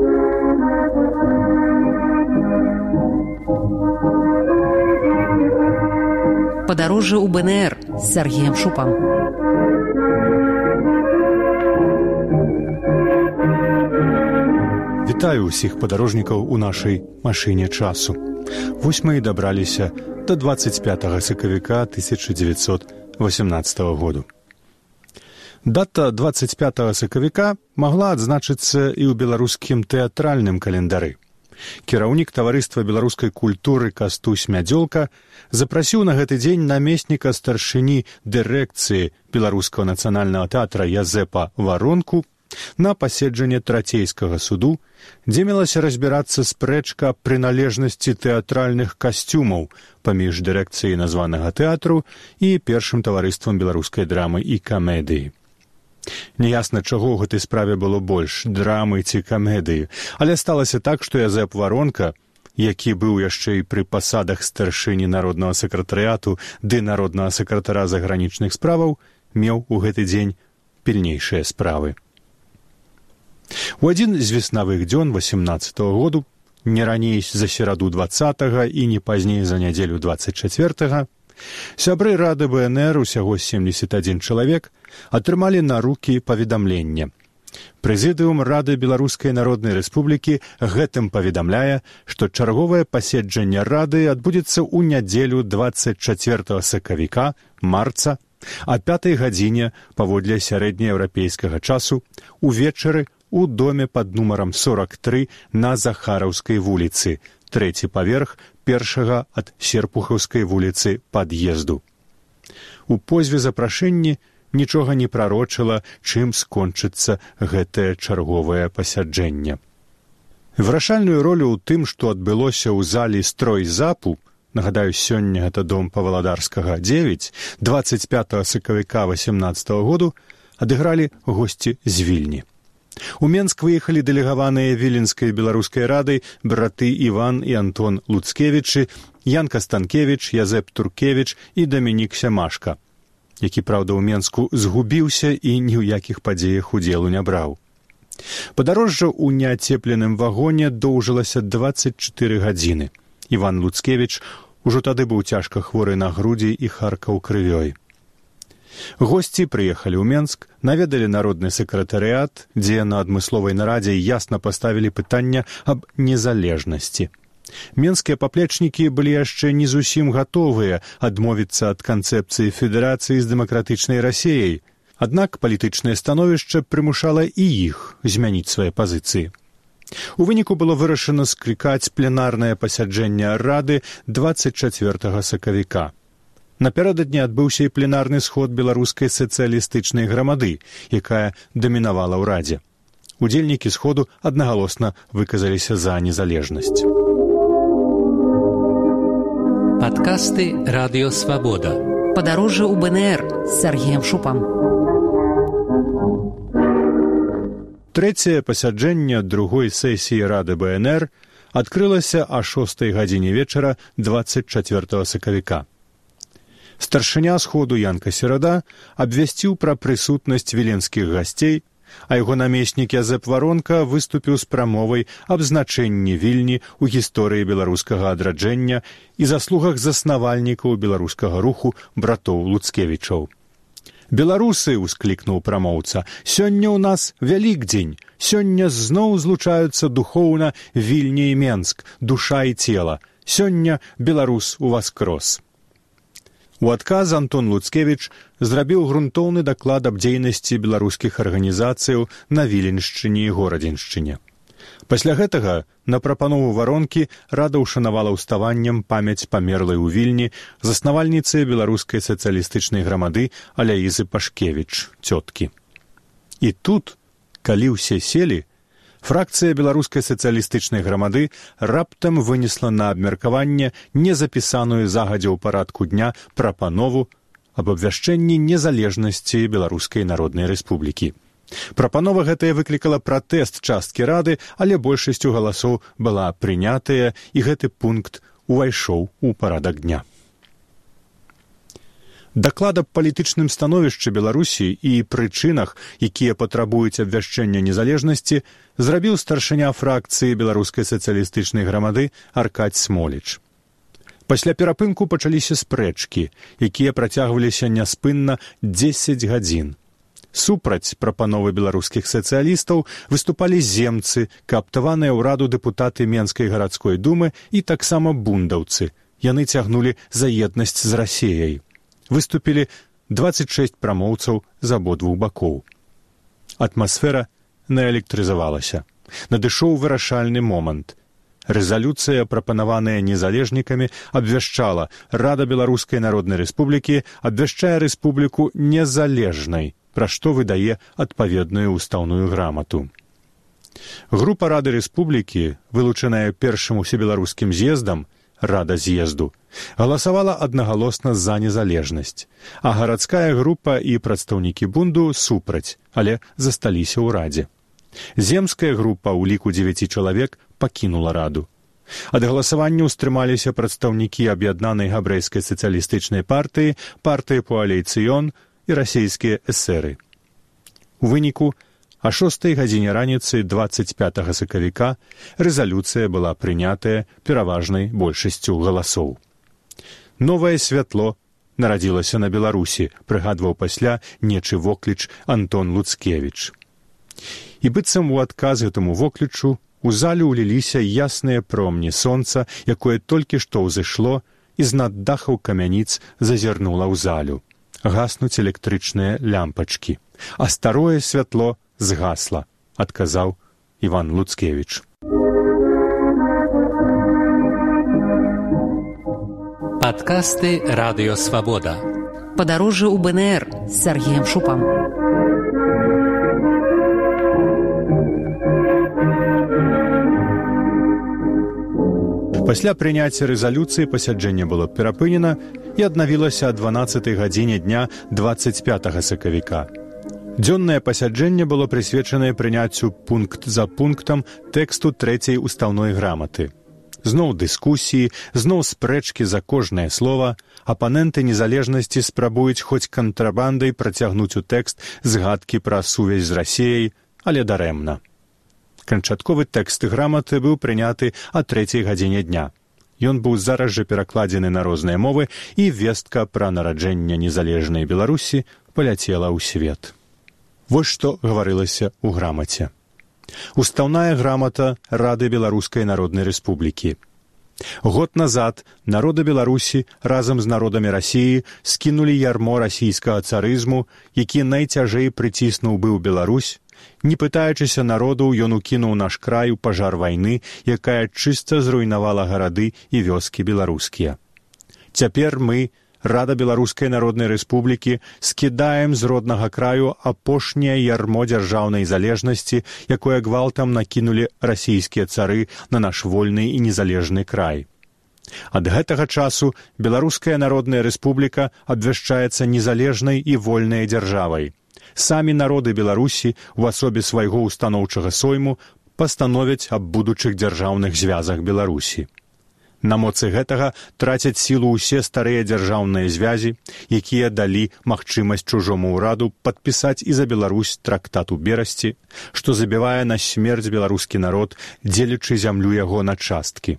Падарожжа ў бэ эн эр з Сергеем Шупам. Вітаю ўсіх падарожнікаў у нашай машыне часу. Вось мы і дабраліся да дваццаць пятага сакавіка тысяча дзевяцьсот васямнаццатага году. Дата дваццаць пятага сакавіка магла адзначыцца і ў беларускім тэатральным календары. Кіраўнік таварыства беларускай культуры Кастусь Мядзёлка запрасіў на гэты дзень намесніка старшыні дырэкцыі беларускага нацыянальнага тэатра Язэпа Варонку на паседжанне трацейскага суду, дзе мелася разбірацца спрэчка прыналежнасці тэатральных касцюмаў паміж дырэкцыяй названага тэатру і першым таварыствам беларускай драмы і камедыі. Няясна, чаго ў гэтай справе было больш, драмы ці камедыі, але сталася так, што Язэп Варонка, які быў яшчэ і пры пасадах старшыні народнага сакратарыяту ды народнага сакратара загранічных справаў, меў у гэты дзень пільнейшыя справы. У адзін з веснавых дзён васямнаццатага году, не раней за сераду дваццатага і не пазней за нядзелю дваццаць чацвёртага, сябры Рады БНР, усяго семдзесят адзін чалавек, атрымалі на рукі паведамленне. Прэзідыум Рады Беларускай Народнай Рэспублікі гэтым паведамляе, што чарговае паседжанне Рады адбудзецца ў нядзелю дваццаць чацвёртага сакавіка, марца, а пятай гадзіне паводле сярэднееўрапейскага часу увечары у доме пад нумарам сорок тры на Захараўскай вуліцы, трэці паверх першага ад Серпухаўскай вуліцы пад'езду. У позве запрашэнні нічога не прарочыла, чым скончыцца гэтае чарговае пасяджэнне. Вырашальную ролю ў тым, што адбылося ў залі стройзапу, нагадаю, сёння гэта дом Паваладарскага дзевяць, дваццаць пятага сакавіка васямнаццатага году, адыгралі госці з Вільні. У Менск выехалі дэлегаваныя Віленскай беларускай радай браты Іван і Антон Луцкевічы, Ян Кастанкевіч, Язэп Туркевіч і Дамінік Сямашка, які, праўда, у Менску згубіўся і ні ў якіх падзеях удзелу не браў. Падарожжа ў неацепленым вагоне доўжылася дваццаць чатыры гадзіны. Іван Луцкевіч ужо тады быў цяжка хворы на грудзі і харкаў крывёй. Госці прыехалі ў Менск, наведалі народны сакратарыят, дзе на адмысловай нарадзе ясна паставілі пытанне аб незалежнасці. Менскія паплечнікі былі яшчэ не зусім гатовыя адмовіцца ад канцэпцыі федэрацыі з дэмакратычнай Расіяй, аднак палітычнае становішча прымушала і іх змяніць свае пазіцыі. У выніку было вырашана склікаць пленарнае пасяджэнне Рады дваццаць чацвёртага сакавіка. Напярэдадні адбыўся і пленарны сход беларускай сацыялістычнай грамады, якая дамінавала ў Радзе. Удзельнікі сходу аднагалосна выказаліся за незалежнасць. Падкасты Радыё Свабода. Падарожжа ў БНР з Сергеем Шупам. Трэцяе пасяджэнне другой сесіі Рады БНР адкрылася а шостай гадзіне вечара дваццаць чацвёртага сакавіка. Старшыня сходу Янка Серада абвясціў пра прысутнасць віленскіх гасцей, а яго намеснік Язэп Варонка выступіў з прамовай аб значэнні Вільні ў гісторыі беларускага адраджэння і заслугах заснавальнікаў беларускага руху братоў Луцкевічаў. «Беларусы!» — усклікнуў прамоўца. «Сёння ў нас вялікдзень. Сёння зноў злучаюцца духоўна Вільня і Менск, душа і цела. Сёння беларус уваскрос». У адказ Антон Луцкевіч зрабіў грунтоўны даклад аб дзейнасці беларускіх арганізацыяў на Віленшчыне і Горадзеншчыне. Пасля гэтага на прапанову Варонкі Рада ўшанавала ўставаннем памяць памерлай у Вільні заснавальніцы беларускай сацыялістычнай грамады Аляізы Пашкевіч, цёткі. І тут, калі ўсе селі, фракцыя беларускай сацыялістычнай грамады раптам вынесла на абмеркаванне незапісаную загадзя ў парадку дня прапанову аб абвяшчэнні незалежнасці Беларускай Народнай Рэспублікі. Прапанова гэтая выклікала пратэст часткі Рады, але большасцю галасоў была прынятая, і гэты пункт увайшоў у парадак дня. Даклад аб палітычным становішчы Беларусі і прычынах, якія патрабуюць абвяшчэння незалежнасці, зрабіў старшыня фракцыі беларускай сацыялістычнай грамады Аркадзь Смоліч. Пасля перапынку пачаліся спрэчкі, якія працягваліся няспынна дзесяць гадзін. Супраць прапановы беларускіх сацыялістаў выступалі земцы, кааптаваныя ў раду дэпутаты Менскай гарадской думы і таксама бундаўцы. Яны цягнулі за еднасць з Расіяй. Выступілі дваццаць шэсць прамоўцаў з абодвух бакоў. Атмасфера наэлектрызавалася. Надышоў вырашальны момант. Рэзалюцыя, прапанаваная незалежнікамі, абвяшчала: Рада Беларускай Народнай Рэспублікі абвяшчае рэспубліку незалежнай, пра што выдае адпаведную ўстаўную грамату. Група Рады Рэспублікі, вылучаная першым усебеларускім з'ездам, рада з'езду, галасавала аднагалосна за незалежнасць, а гарадская група і прадстаўнікі бунду супраць, але засталіся ў радзе. Земская група ў ліку дзевяці чалавек пакінула раду. Ад галасавання ўстрымаліся прадстаўнікі аб'яднанай габрэйскай сацыялістычнай партыі, партыі Коаліцыён і расійскія эсеры. У выніку, а шостай гадзіне раніцы дваццаць пятага сакавіка рэзалюцыя была прынятая пераважнай большасцю галасоў. Новае святло нарадзілася на Беларусі, прыгадваў пасля нечы вокліч Антон Луцкевіч. І быццам у адказ гэтаму воклічу у залю ўліліся ясныя промні сонца, якое толькі што ўзышло і з-над дахаў камяніц зазірнула ў залю. Гаснуць электрычныя лямпачкі, а старое святло згасла, адказаў Іван Луцкевіч. Падкасты Радыё Свабода. Падарожжа ў бэ эн эр з Сергеем Шупам. Пасля прыняцця рэзалюцыі пасяджэнне было перапынена і аднавілася о дванаццатай гадзіне дня дваццаць пятага сакавіка. Дзённае пасяджэнне было прысвечанае прыняццю пункт за пунктам тэксту трэцяй устаўной граматы. Зноў дыскусіі, зноў спрэчкі за кожнае слова, апаненты незалежнасці спрабуюць хоць кантрабандай працягнуць у тэкст згадкі пра сувязь з Расіяй, але дарэмна. Канчатковы тэкст граматы быў прыняты о трэцяй гадзіне дня. Ён быў зараз жа перакладзены на розныя мовы, і вестка пра нараджэнне незалежнай Беларусі паляцела ў свет. Вось што гаварылася ў грамаце. Устаўная грамата Рады Беларускай Народнай Рэспублікі. Год назад народы Беларусі разам з народамі Расіі скінулі ярмо расійскага царызму, які найцяжэй прыціснуў быў Беларусь. Не пытаючыся народу, ён укінуў наш край у пажар вайны, якая чыста зруйнавала гарады і вёскі беларускія. Цяпер мы, Рада Беларускай Народнай Рэспублікі, скідаем з роднага краю апошняе ярмо дзяржаўнай залежнасці, якое гвалтам накінулі расійскія цары на наш вольны і незалежны край. Ад гэтага часу Беларуская Народная Рэспубліка абвяшчаецца незалежнай і вольнай дзяржавай. Самі народы Беларусі у асобе свайго устаноўчага сойму пастановяць аб будучых дзяржаўных звязах Беларусі. На моцы гэтага трацяць сілу ўсе старыя дзяржаўныя звязі, якія далі магчымасць чужому ўраду падпісаць і за Беларусь трактат у Берасці, што забівае на смерць беларускі народ, дзелячы зямлю яго на часткі.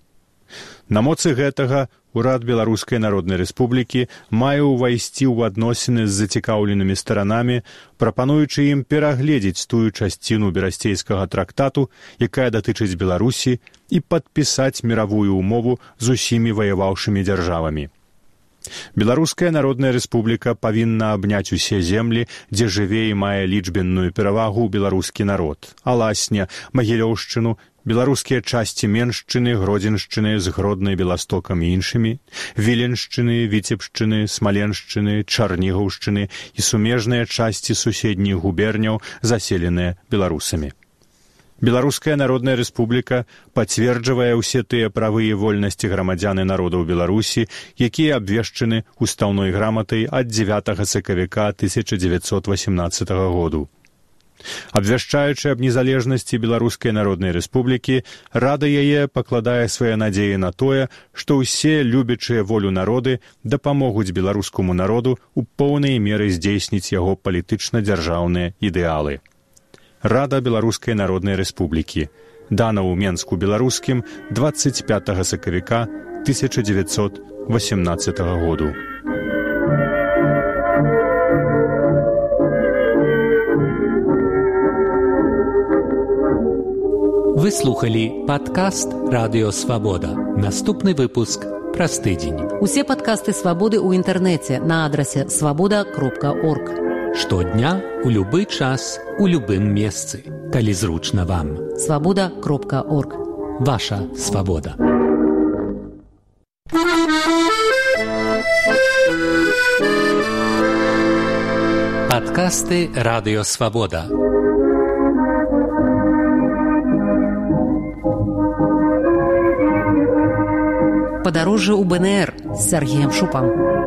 На моцы гэтага Урад Беларускай Народнай Рэспублікі мае ўвайсці ў адносіны з зацікаўленымі старанамі, прапануючы ім перагледзець тую часціну берасцейскага трактату, якая датычыць Беларусі, і падпісаць міравую ўмову з усімі ваяваўшымі дзяржавамі. Беларуская Народная Рэспубліка павінна абняць усе землі, дзе жыве і мае лічбенную перавагу беларускі народ, Аласня, Магілёўшчыну, беларускія часці Меншчыны, Гродзеншчыны з Гроднай, Беластокам і іншымі, Віленшчыны, Віцебшчыны, Смаленшчыны, Чарнігаўшчыны і сумежныя часці суседніх губерняў, заселеныя беларусамі. Беларуская Народная Рэспубліка пацверджвае ўсе тыя правы і вольнасці грамадзян і народаў Беларусі, якія абвешчаны устаўной граматай ад дзевятага сакавіка тысяча дзевяцьсот васямнаццатага году. Абвяшчаючы аб незалежнасці Беларускай Народнай Рэспублікі, Рада яе пакладае свае надзеі на тое, што ўсе любячыя волю народы дапамогуць беларускаму народу ў поўнай меры здзейсніць яго палітычна-дзяржаўныя ідэалы. Рада Беларускай Народнай Рэспублікі. Дана ў Менску беларускім дваццаць пятага сакавіка тысяча дзевяцьсот васямнаццатага году. Вы слухали падкаст Радыё Свабода. Наступны выпуск праз тыдзень. Усе падкасты Свабоды ў інтэрнэце на адрасе свабода кропка орг. Штодня, у любы час, у любым месцы, калі зручна вам. свабода кропка орг. Ваша свабода. Падкасты Радыё Свабода. Падарожжа ў БНР з Сергеем Шупам.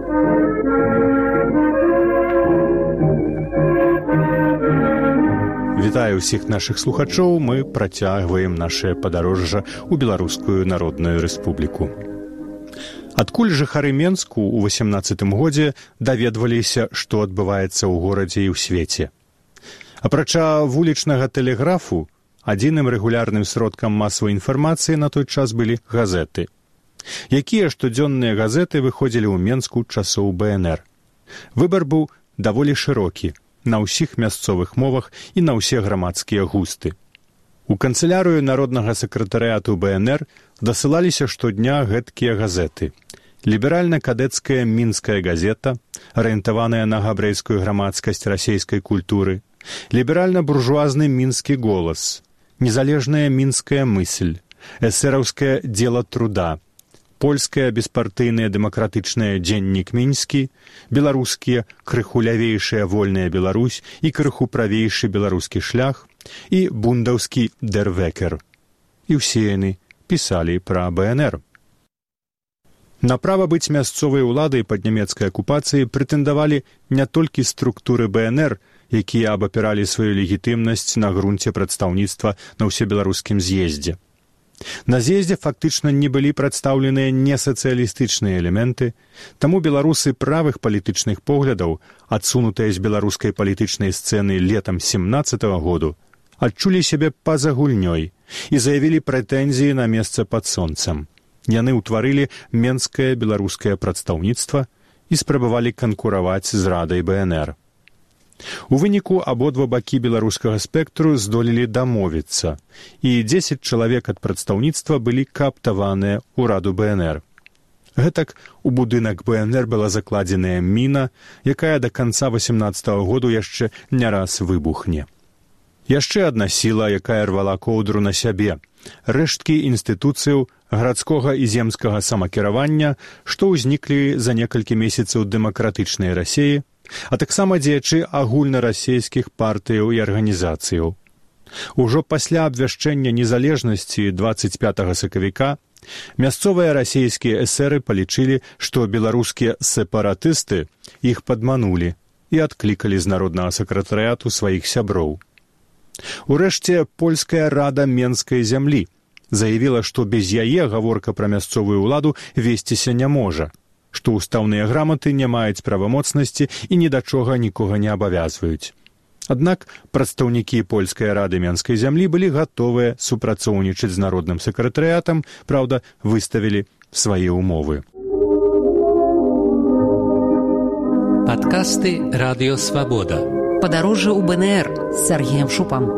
Вітаю ўсіх нашых слухачоў, мы працягваем нашае падарожжа ў Беларускую Народную Рэспубліку. Адкуль жыхары Менску ў васямнаццатым годзе даведваліся, што адбываецца ў горадзе і ў свеце. Апрача вулічнага тэлеграфу, адзіным рэгулярным сродкам масавай інфармацыі на той час былі газеты. Якія штодзённыя газеты выходзілі ў Менску часоў БНР? Выбар быў даволі шырокі, на ўсіх мясцовых мовах і на ўсе грамадскія густы. У канцылярыю народнага сакратарыяту БНР дасылаліся штодня гэткія газеты. Ліберальна-кадэцкая мінская газета, арыентаваная на габрэйскую грамадскасць расейскай культуры, ліберальна-буржуазны мінскі голас, незалежная мінская мысль, эсэраўскае дзела труда, польская беспартыйная дэмакратычная дзеннік мінскі, беларускія крыху лявейшая вольная Беларусь і крыху правейшы беларускі шлях і бундаўскі дер Векер. І ўсе яны пісалі пра БНР. На права быць мясцовай уладай пад нямецкай акупацыяй прэтэндавалі не толькі структуры БНР, якія абапіралі сваю легітымнасць на грунце прадстаўніцтва на ўсебеларускім з'ездзе. На з'ездзе фактычна не былі прадстаўленыя несацыялістычныя элементы, таму беларусы правых палітычных поглядаў, адсунутыя з беларускай палітычнай сцэны летам семнаццатага году, адчулі сябе па-за гульнёй і заявілі прэтэнзіі на месца пад сонцам. Яны ўтварылі менскае беларускае прадстаўніцтва і спрабавалі канкураваць з радай БНР. У выніку абодва бакі беларускага спектру здолелі дамовіцца, і дзесяць чалавек ад прадстаўніцтва былі кааптаваныя ў раду БНР. Гэтак у будынак БНР была закладзеная міна, якая да канца васямнаццатага году яшчэ не раз выбухне. Яшчэ адна сіла, якая рвала коўдру на сябе, рэшткі інстытуцыяў гарадскога і земскага самакіравання, што ўзніклі за некалькі месяцаў дэмакратычнай Расіі, а таксама дзеячы агульнарасейскіх партыяў і арганізацыяў. Ужо пасля абвяшчэння незалежнасці дваццаць пятага сакавіка мясцовыя расейскія эсэры палічылі, што беларускія сепаратысты іх падманулі і адклікалі з народнага сакратарыяту сваіх сяброў. Урэшце, польская рада менскай зямлі заявіла, што без яе гаворка пра мясцовую ўладу весціся не можа, што ўстаўныя граматы не маюць правамоцнасці і ні да чога нікога не абавязваюць. Аднак прадстаўнікі польскай рады менскай зямлі былі гатовыя супрацоўнічаць з народным сакратарыятам, праўда, выставілі свае ўмовы. Падкасты Радыё Свабода. Падарожжа ў БНР з Сергеем Шупам.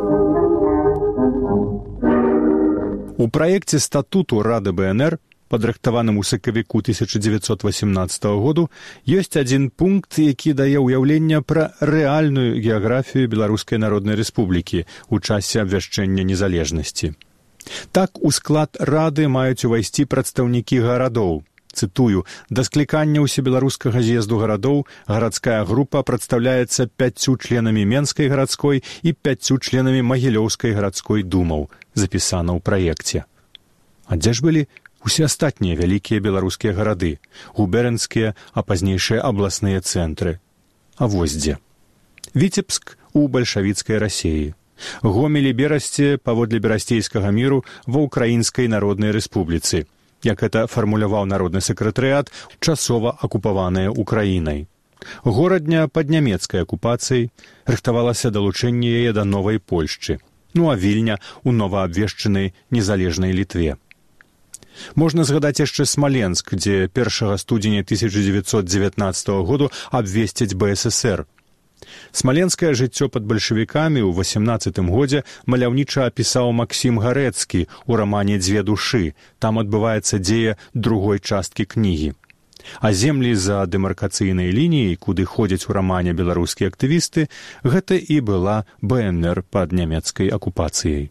У праекце статуту Рады БНР, падрыхтаваным у сакавіку тысяча дзевяцьсот васямнаццатага году, ёсць адзін пункт, які дае ўяўленне пра рэальную геаграфію Беларускай Народнай Рэспублікі ў часе абвяшчэння незалежнасці. Так, у склад Рады маюць увайсці прадстаўнікі гарадоў. Цытую, да склікання ўсебеларускага з'езду гарадоў гарадская група прадстаўляецца пяццю членамі Менскай гарадской і пяццю членамі Магілёўскай гарадской думаў, запісана ў праекце. А дзе ж былі усе астатнія вялікія беларускія гарады, губернскія, а пазнейшыя абласныя цэнтры? А вось дзе. Віцебск у бальшавіцкай Расіі. Гомель і Берасце паводле берасцейскага міру ва ўкраінскай народнай рэспубліцы, як это фармуляваў народны сакратарыят, часова акупаваная Украінай. Горадня пад нямецкай акупацыяй, рыхтавалася далучэнне яе да новай Польшчы, ну а Вільня у новаабвешчанай незалежнай Літве. Можна згадаць яшчэ Смаленск, дзе першага студзеня тысяча дзевяцьсот дзевятнаццатага году абвесцяць БССР. Смаленскае жыццё пад бальшавікамі ў васямнаццатым годзе маляўніча апісаў Максім Гарэцкі ў рамане «Дзве душы». Там адбываецца дзея другой часткі кнігі. А землі за дэмаркацыйнай лініяй, куды ходзяць у рамане беларускія актывісты, гэта і была БНР пад нямецкай акупацыяй.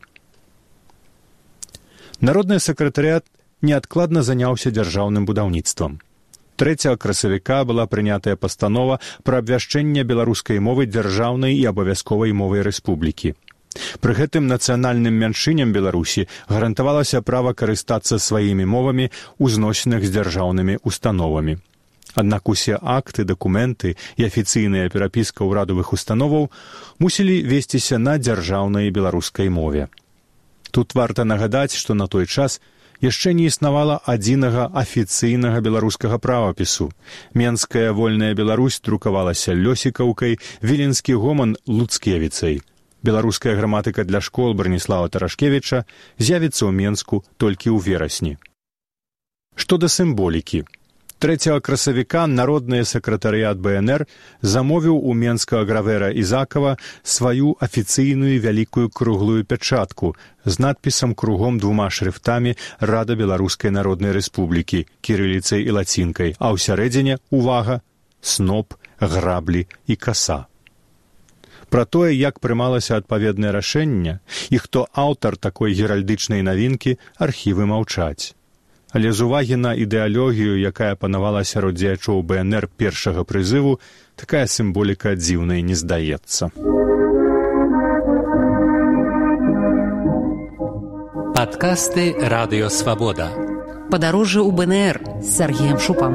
Народны сакратарыят неадкладна заняўся дзяржаўным будаўніцтвам. трэцяга красавіка была прынятая пастанова пра абвяшчэнне беларускай мовы дзяржаўнай і абавязковай мовай рэспублікі. Пры гэтым нацыянальным мяншыням Беларусі гарантавалася права карыстацца сваімі мовамі ў зносінах з дзяржаўнымі установамі. Аднак усе акты, дакументы і афіцыйная перапіска ўрадавых установаў мусілі весціся на дзяржаўнай беларускай мове. Тут варта нагадаць, што на той час яшчэ не існавала адзінага афіцыйнага беларускага правапісу. Менская вольная Беларусь друкавалася лёсікаўкай, віленскі гоман луцкевіцай. Беларуская граматыка для школ Браніслава Тарашкевіча з'явіцца ў Менску толькі ў верасні. Што да сімволікі. трэцяга красавіка народны сакратарыят бэ эн эр замовіў у менскага гравера Ізакава сваю афіцыйную вялікую круглую пячатку з надпісам кругом двума шрыфтамі «Рада Беларускай Народнай Рэспублікі» кірыліцай і лацінкай, а ў сярэдзіне, увага, сноп, граблі і каса. Пра тое, як прымалася адпаведнае рашэнне і хто аўтар такой геральдычнай навінкі, архівы маўчаць. Але з увагі на ідэалогію, якая панавала сярод дзеячоў бэ эн эр першага прызыву, такая сімволіка дзіўнай не здаецца. Падкасты Радыё Свабода. Падарожжа ў бэ эн эр з Сергеем Шупам.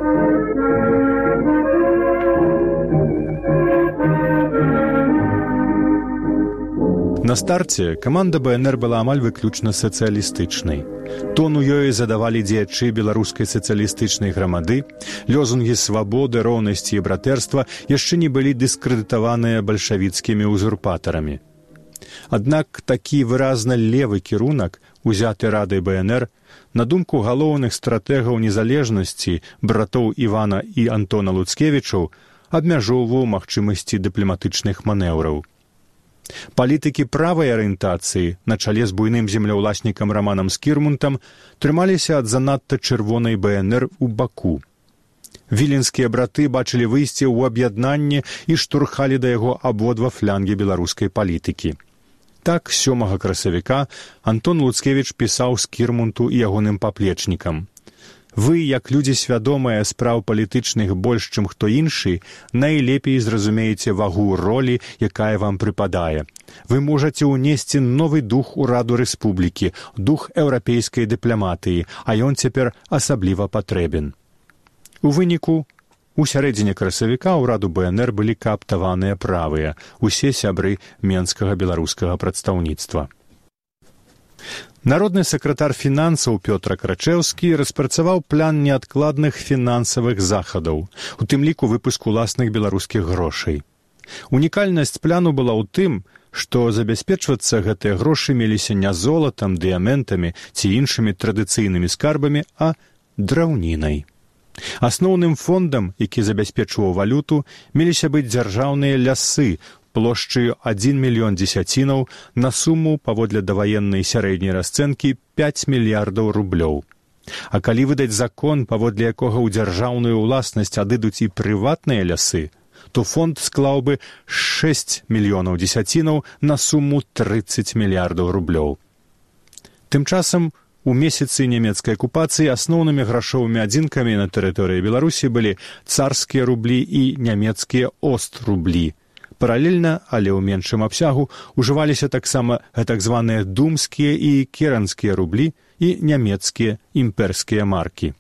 На старце каманда бэ эн эр была амаль выключна сацыялістычнай. Тон у ёй задавалі дзеячы беларускай сацыялістычнай грамады, лёзунгі свабоды, роўнасці і братэрства яшчэ не былі дыскрэдытаваныя бальшавіцкімі узурпатарамі. Аднак такі выразна левы кірунак, узяты радай бэ эн эр, на думку галоўных стратэгаў незалежнасці, братоў Івана і Антона Луцкевічаў, абмяжоўваў магчымасці дыпламатычных манеўраў. Палітыкі правай арыентацыі, на чале з буйным землеўласнікам Раманам Скірмунтам, трымаліся ад занадта чырвонай бэ эн эр у Баку. Віленскія браты бачылі выйсце ў аб'яднанне і штурхалі да яго абодва флянгі беларускай палітыкі. Так, сёмага красавіка Антон Луцкевіч пісаў Скірмунту і ягоным паплечнікам. Вы, як людзі свядомыя спраў палітычных больш, чым хто іншы, найлепей зразумееце вагу ролі, якая вам прыпадае. Вы можаце ўнесці новы дух у Раду Рэспублікі, дух еўрапейскай дыпламатыі, а ён цяпер асабліва патрэбен. У выніку, у сярэдзіне красавіка ў Раду бэ эн эр былі кааптаваныя правыя, усе сябры менскага беларускага прадстаўніцтва. Народны сакратар фінансаў Пётр Крачэўскі распрацаваў план неадкладных фінансавых захадаў, у тым ліку выпуск уласных беларускіх грошай. Унікальнасць пляну была ў тым, што забяспечвацца гэтыя грошы меліся не золатам, дыяментамі ці іншымі традыцыйнымі скарбамі, а драўнінай. Асноўным фондам, які забяспечваў валюту, меліся быць дзяржаўныя лясы, плошчаю адзін мільён дзесяцінаў на суму, паводле даваеннай сярэдняй расцэнкі, пяць мільярдаў рублёў. А калі выдаць закон, паводле якога ў дзяржаўную ўласнасць адыдуць і прыватныя лясы, то фонд склаў бы шэсць мільёнаў дзесяцінаў на суму трыццаць мільярдаў рублёў. Тым часам, у месяцы нямецкай акупацыі асноўнымі грашовымі адзінкамі на тэрыторыі Беларусі былі царскія рублі і нямецкія ост-рублі. Паралельна, але ў меншым абсягу, ужываліся таксама так званыя думскія і керанскія рублі і нямецкія імперскія маркі.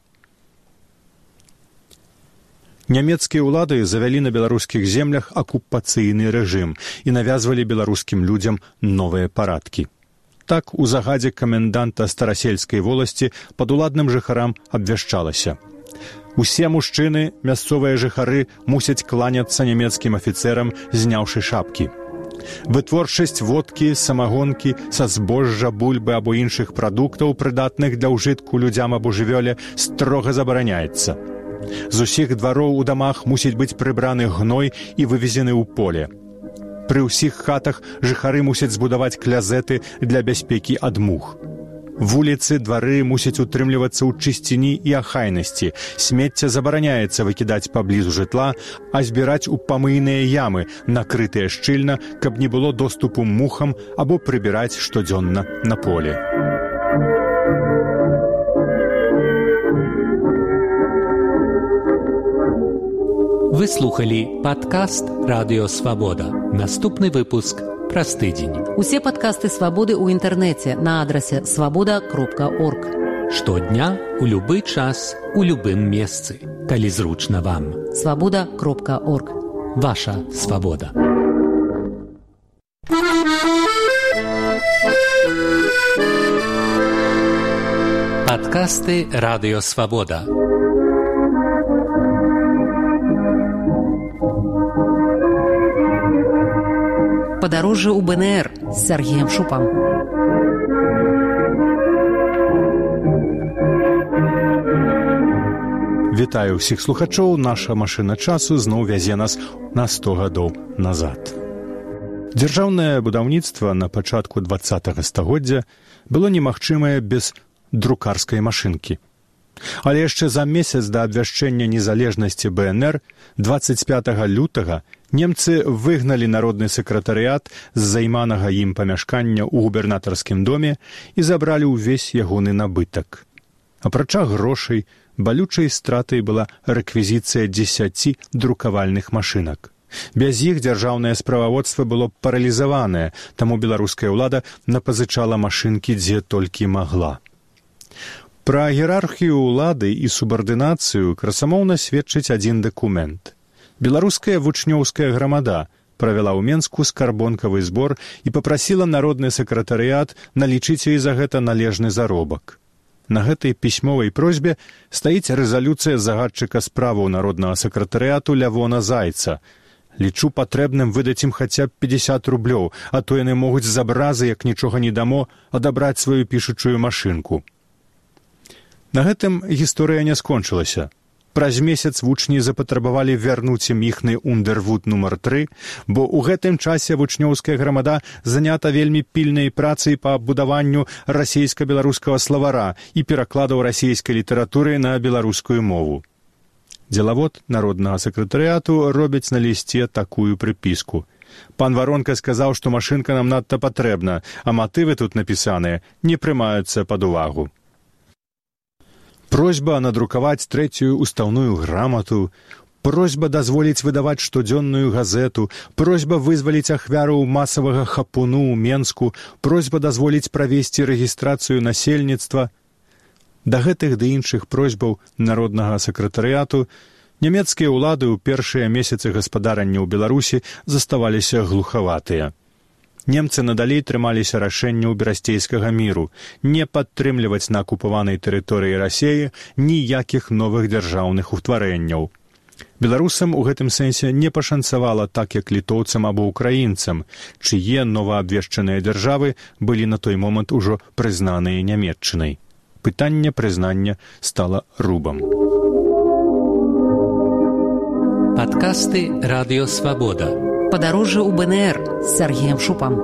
Нямецкія ўлады завялі на беларускіх землях акупацыйны рэжым і навязвалі беларускім людзям новыя парадкі. Так, у загадзе каменданта Старасельскай воласці падуладным жыхарам абвяшчалася: усе мужчыны, мясцовыя жыхары, мусяць кланяцца нямецкім афіцэрам, зняўшы шапкі. Вытворчасць водкі, самагонкі, са збожжа, бульбы або іншых прадуктаў, прыдатных для ўжытку людзям або жывёле, строга забараняецца. З усіх двароў у дамах мусіць быць прыбраны гной і вывезены ў поле. Пры ўсіх хатах жыхары мусяць збудаваць клязеты для бяспекі ад мух. Вуліцы, двары мусяць утрымлівацца ў чысціні і ахайнасці. Смецце забараняецца выкідаць паблізу жытла, а збіраць у памыйныя ямы, накрытыя шчыльна, каб не было доступу мухам або прыбіраць штодзённа на поле. Вы слухали падкаст Радыё Свабода. Наступны выпуск праз тыдзень. Усе падкасты «Свабоды» ў інтэрнэце на адрасе свабода кропка орг. Штодня, у любы час, у любым месцы, калі зручна вам. свабода кропка орг. Ваша свабода. Падкасты «Радыё Свабода». Падарожжа ў бэ эн эр з Сергеем Шупам. Вітаю ўсіх слухачоў, наша машына часу зноў вязе нас на сто гадоў назад. Дзяржаўнае будаўніцтва на пачатку дваццатага стагоддзя было немагчымае без друкарскай машынкі. Але яшчэ за месяц да абвяшчэння незалежнасці бэ эн эр дваццаць пятага лютага немцы выгналі народны сакратарыят з займанага ім памяшкання ў губернатарскім доме і забралі ўвесь ягоны набытак. Апрача грошай, балючай стратай была рэквізіцыя дзесяці друкавальных машынак. Без іх дзяржаўнае справаводства было паралізаванае, таму беларуская ўлада напазычала машынкі дзе толькі магла. Пра іерархію ўлады і субардынацыю красамоўна сведчыць адзін дакумент. Беларуская вучнёўская грамада правяла ў Менску скарбонкавы збор і папрасіла народны сакратарыят налічыць ёй за гэта належны заробак. На гэтай пісьмовай просьбе стаіць рэзалюцыя загадчыка справаў народнага сакратарыяту Лявона Зайца. Лічу патрэбным выдаць ім хаця б пятьдесят рублёў, а то яны могуць з абразы, як нічога не дамо, адабраць сваю пішучую машынку. На гэтым гісторыя не скончылася. Праз месяц вучні запатрабавалі вярнуць ім іхны Ундервуд нумар тры, бо ў гэтым часе вучнёўская грамада занята вельмі пільнай працай па будаванню расейска-беларускага словара і перакладаў расійскай літаратуры на беларускую мову. Дзелавод народнага сакратарыяту робяць на лісце такую прыпіску. Пан Варонка сказаў, што машынка нам надта патрэбна, а матывы тут напісаныя не прымаюцца пад увагу. Просьба надрукаваць трэцюю устаўную грамату, просьба дазволіць выдаваць штодзённую газету, просьба вызваліць ахвяру масавага хапуну ў Менску, просьба дазволіць правесці рэгістрацыю насельніцтва. Да гэтых ды іншых просьбаў народнага сакратарыяту нямецкія ўлады ў першыя месяцы гаспадарання ў Беларусі заставаліся глухаватыя. Немцы надалей трымаліся рашэнняў берасцейскага міру не падтрымліваць на акупаванай тэрыторыі Расеі ніякіх новых дзяржаўных утварэнняў. Беларусам у гэтым сэнсе не пашанцавала так, як літоўцам або украінцам, чые новаабвешчаныя дзяржавы былі на той момант ужо прызнаныя Нямецчынай. Пытанне прызнання стала рубам. Падкасты «Радыё Свабода». Падарожжа ў бэ эн эр з Сергеем Шупам.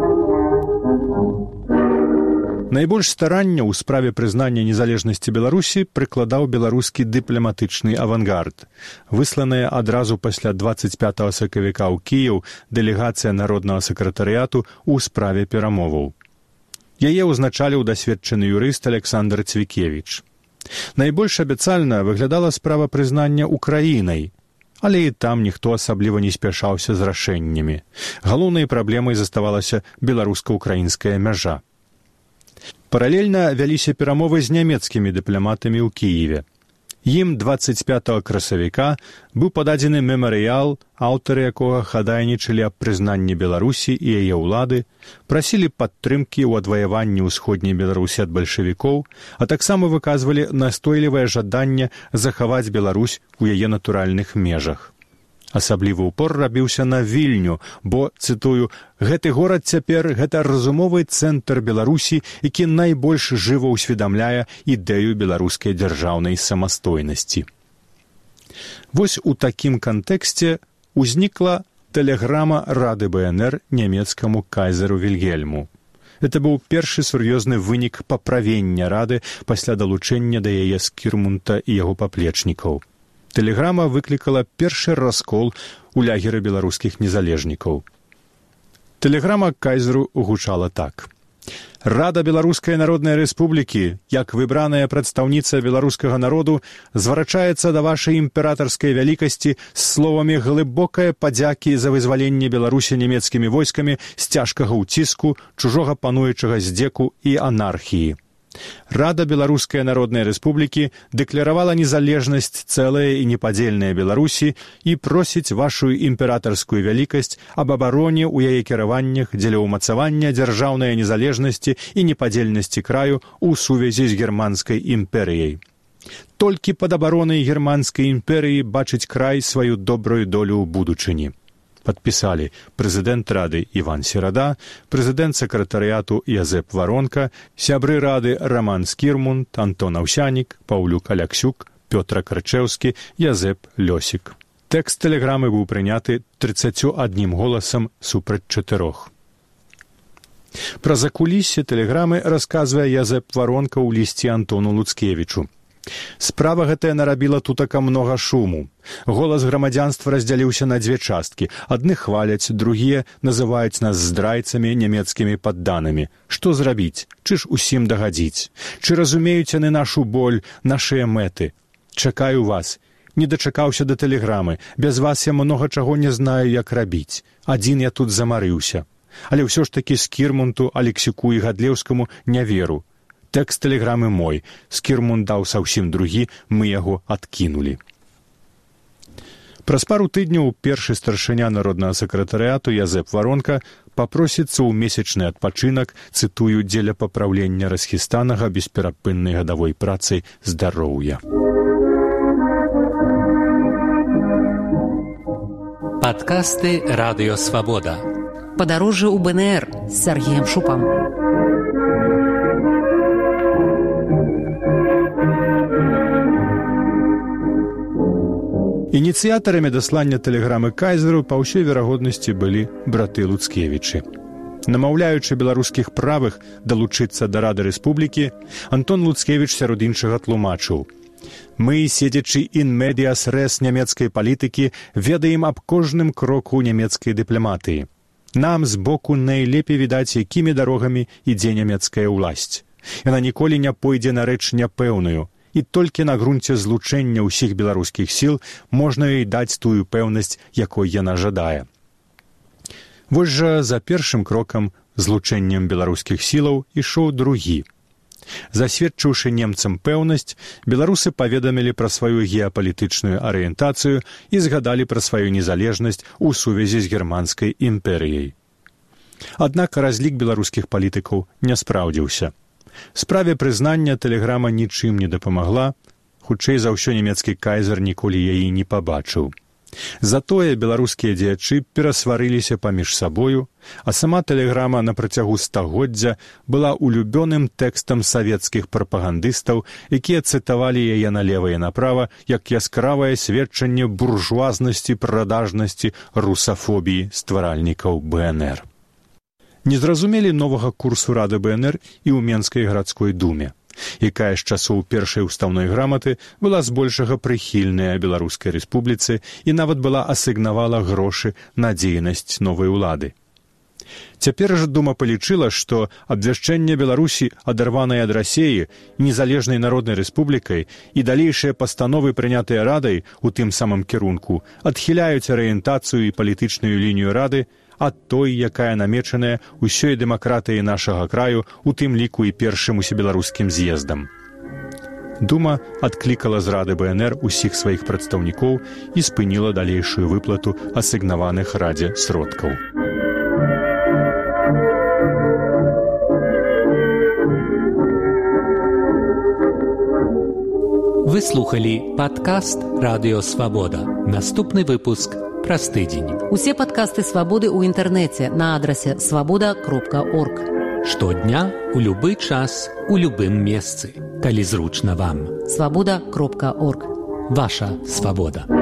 Найбольш старання ў справе прызнання незалежнасці Беларусі прыкладаў беларускі дыпламатычны авангард. Высланая адразу пасля дваццаць пятага сакавіка ў Кіеў дэлегацыя народнага сакратарыяту ў справе перамоваў. Яе ўзначаліў дасведчаны юрыст Александр Цвікевіч. Найбольш абяцальна выглядала справа прызнання Украінай, але і там ніхто асабліва не спяшаўся з рашэннямі. Галоўнай праблемай заставалася беларуска-украінская мяжа. Паралельна вяліся перамовы з нямецкімі дыпламатамі ў Кіеве. Ім дваццаць пятага красавіка быў пададзены мемарыял, аўтары якога хадайнічалі аб прызнанні Беларусі і яе ўлады, прасілі падтрымкі ў адваяванні ўсходняй Беларусі ад бальшавікоў, а таксама выказвалі настойлівае жаданне захаваць Беларусь у яе натуральных межах. Асаблівы ўпор рабіўся на Вільню, бо, цытую, «Гэты горад цяпер – гэта разумовы цэнтр Беларусі, які найбольш жыва ўсведамляе ідэю беларускай дзяржаўнай самастойнасці». Вось у такім кантэксце узнікла тэлеграма Рады бэ эн эр нямецкаму кайзеру Вільгельму. Гэта быў першы сур'ёзны вынік паправення Рады пасля далучэння да яе Скірмунта і яго паплечнікаў. Тэлеграма выклікала першы раскол у лагеры беларускіх незалежнікаў. Тэлеграма кайзеру гучала так. Рада Беларускай Народнай Рэспублікі, як выбраная прадстаўніца беларускага народу, зварачаецца да вашай імператарскай вялікасці з словамі глыбокае падзякі за вызваленне Беларусі нямецкімі войскамі з цяжкага ўціску, чужога пануючага здзеку і анархіі. Рада Беларускай Народнай Рэспублікі дэкларавала незалежнасць цэлая і непадзельная Беларусі і просіць вашу імператарскую вялікасць аб абароне ў яе кіраваннях дзеля ўмацавання дзяржаўнай незалежнасці і непадзельнасці краю ў сувязі з германскай імперыяй. Толькі пад абаронай германскай імперыі бачыць край сваю добрую долю ў будучыні. Падпісалі прэзідэнт Рады Іван Серада, прэзідэнт сакратарыяту Язэп Варонка, сябры Рады Раман Скірмунд, Антон Аўсянік, Паўлюк Аляксюк, Пётр Крычэўскі, Язэп Лёсік. Тэкст тэлеграмы быў прыняты трыццаццю адным голасам супраць чатырох. Пра закуліссе тэлеграмы расказвае Язэп Варонка ў лісце Антону Луцкевічу. Справа гэтая нарабіла тутака многа шуму. Голас грамадзянства раздзяліўся на дзве часткі. Адны хваляць, другія называюць нас здрайцамі, нямецкімі падданымі. Што зрабіць? Чы ж усім дагадзіць? Чы разумеюць яны нашу боль, нашыя мэты? Чакаю вас. Не дачакаўся да тэлеграмы. Без вас я многа чаго не знаю, як рабіць. Адзін я тут замарыўся. Але ўсё ж такі Скірмунту, Алексіку і Гадлеўскаму не веру. Тэкст тэлеграмы мой. Скірмунд даў зусім другі, мы яго адкінулі. Праз пару тыдняў першы старшыня народнага сакратарыяту Язэп Варонка папросіцца ў месячны адпачынак, цытую, дзеля папраўлення расхістанага бесперапыннай гадавой працай здароўя. Падкасты Радыё Свабода. Падарожжа ў бэ эн ер з Сергеем Шупам. Ініцыятарамі даслання тэлеграмы кайзеру па ўсёй верагоднасці былі браты Луцкевічы. Намаўляючы беларускіх правых далучыцца да Рады Рэспублікі, Антон Луцкевіч сярод іншага тлумачыў: «Мы, седзячы ін медіас рэс нямецкай палітыкі, ведаем аб кожным кроку нямецкай дыпламатыі. Нам збоку найлепей відаць, якімі дарогамі ідзе нямецкая ўласць. Яна ніколі не пойдзе на рэч няпэўную, і толькі на грунце злучэння ўсіх беларускіх сіл можна ёй даць тую пэўнасць, якой яна жадае». Вось жа за першым крокам, злучэннем беларускіх сілаў, ішоў другі. Засведчыўшы немцам пэўнасць, беларусы паведамілі пра сваю геапалітычную арыентацыю і згадалі пра сваю незалежнасць у сувязі з германскай імперыяй. Аднак разлік беларускіх палітыкаў не спраўдзіўся. Справе прызнання тэлеграма нічым не дапамагла, хутчэй за ўсё нямецкі кайзер ніколі яе не пабачыў. Затое беларускія дзеячы перасварыліся паміж сабою, а сама тэлеграма на працягу стагоддзя была улюбёным тэкстам савецкіх прапагандыстаў, якія цытавалі яе налева і направа як яскравае сведчанне буржуазнасці, прадажнасці, русафобіі стваральнікаў бэ эн ер. Не зразумелі новага курсу Рады бэ эн ер і ў Менскай гарадской думе, якая з часоў першай устаўной граматы была збольшага прыхільная Беларускай рэспубліцы і нават была асігнавала грошы на дзейнасць новай улады. Цяпер жа дума палічыла, што абвяшчэнне Беларусі, адарванай ад Расеі, незалежнай народнай рэспублікай і далейшыя пастановы, прынятыя Радай у тым самым кірунку, адхіляюць арыентацыю і палітычную лінію Рады ад той, якая намечаная ўсёй дэмакратыі нашага краю, у тым ліку і першым усебеларускім з'ездам. Дума адклікала з Рады бэ эн ер усіх сваіх прадстаўнікоў і спыніла далейшую выплату асігнаваных Радзе сродкаў. Вы слухалі падкаст Радыё Свабода. Наступны выпуск праз тыдзень. Усе падкасты Свабоды ў інтэрнэце на адрасе свабода кропка орг. Штодня, у любы час, у любым месцы, калі зручна вам. свабода кропка орг. Ваша свабода.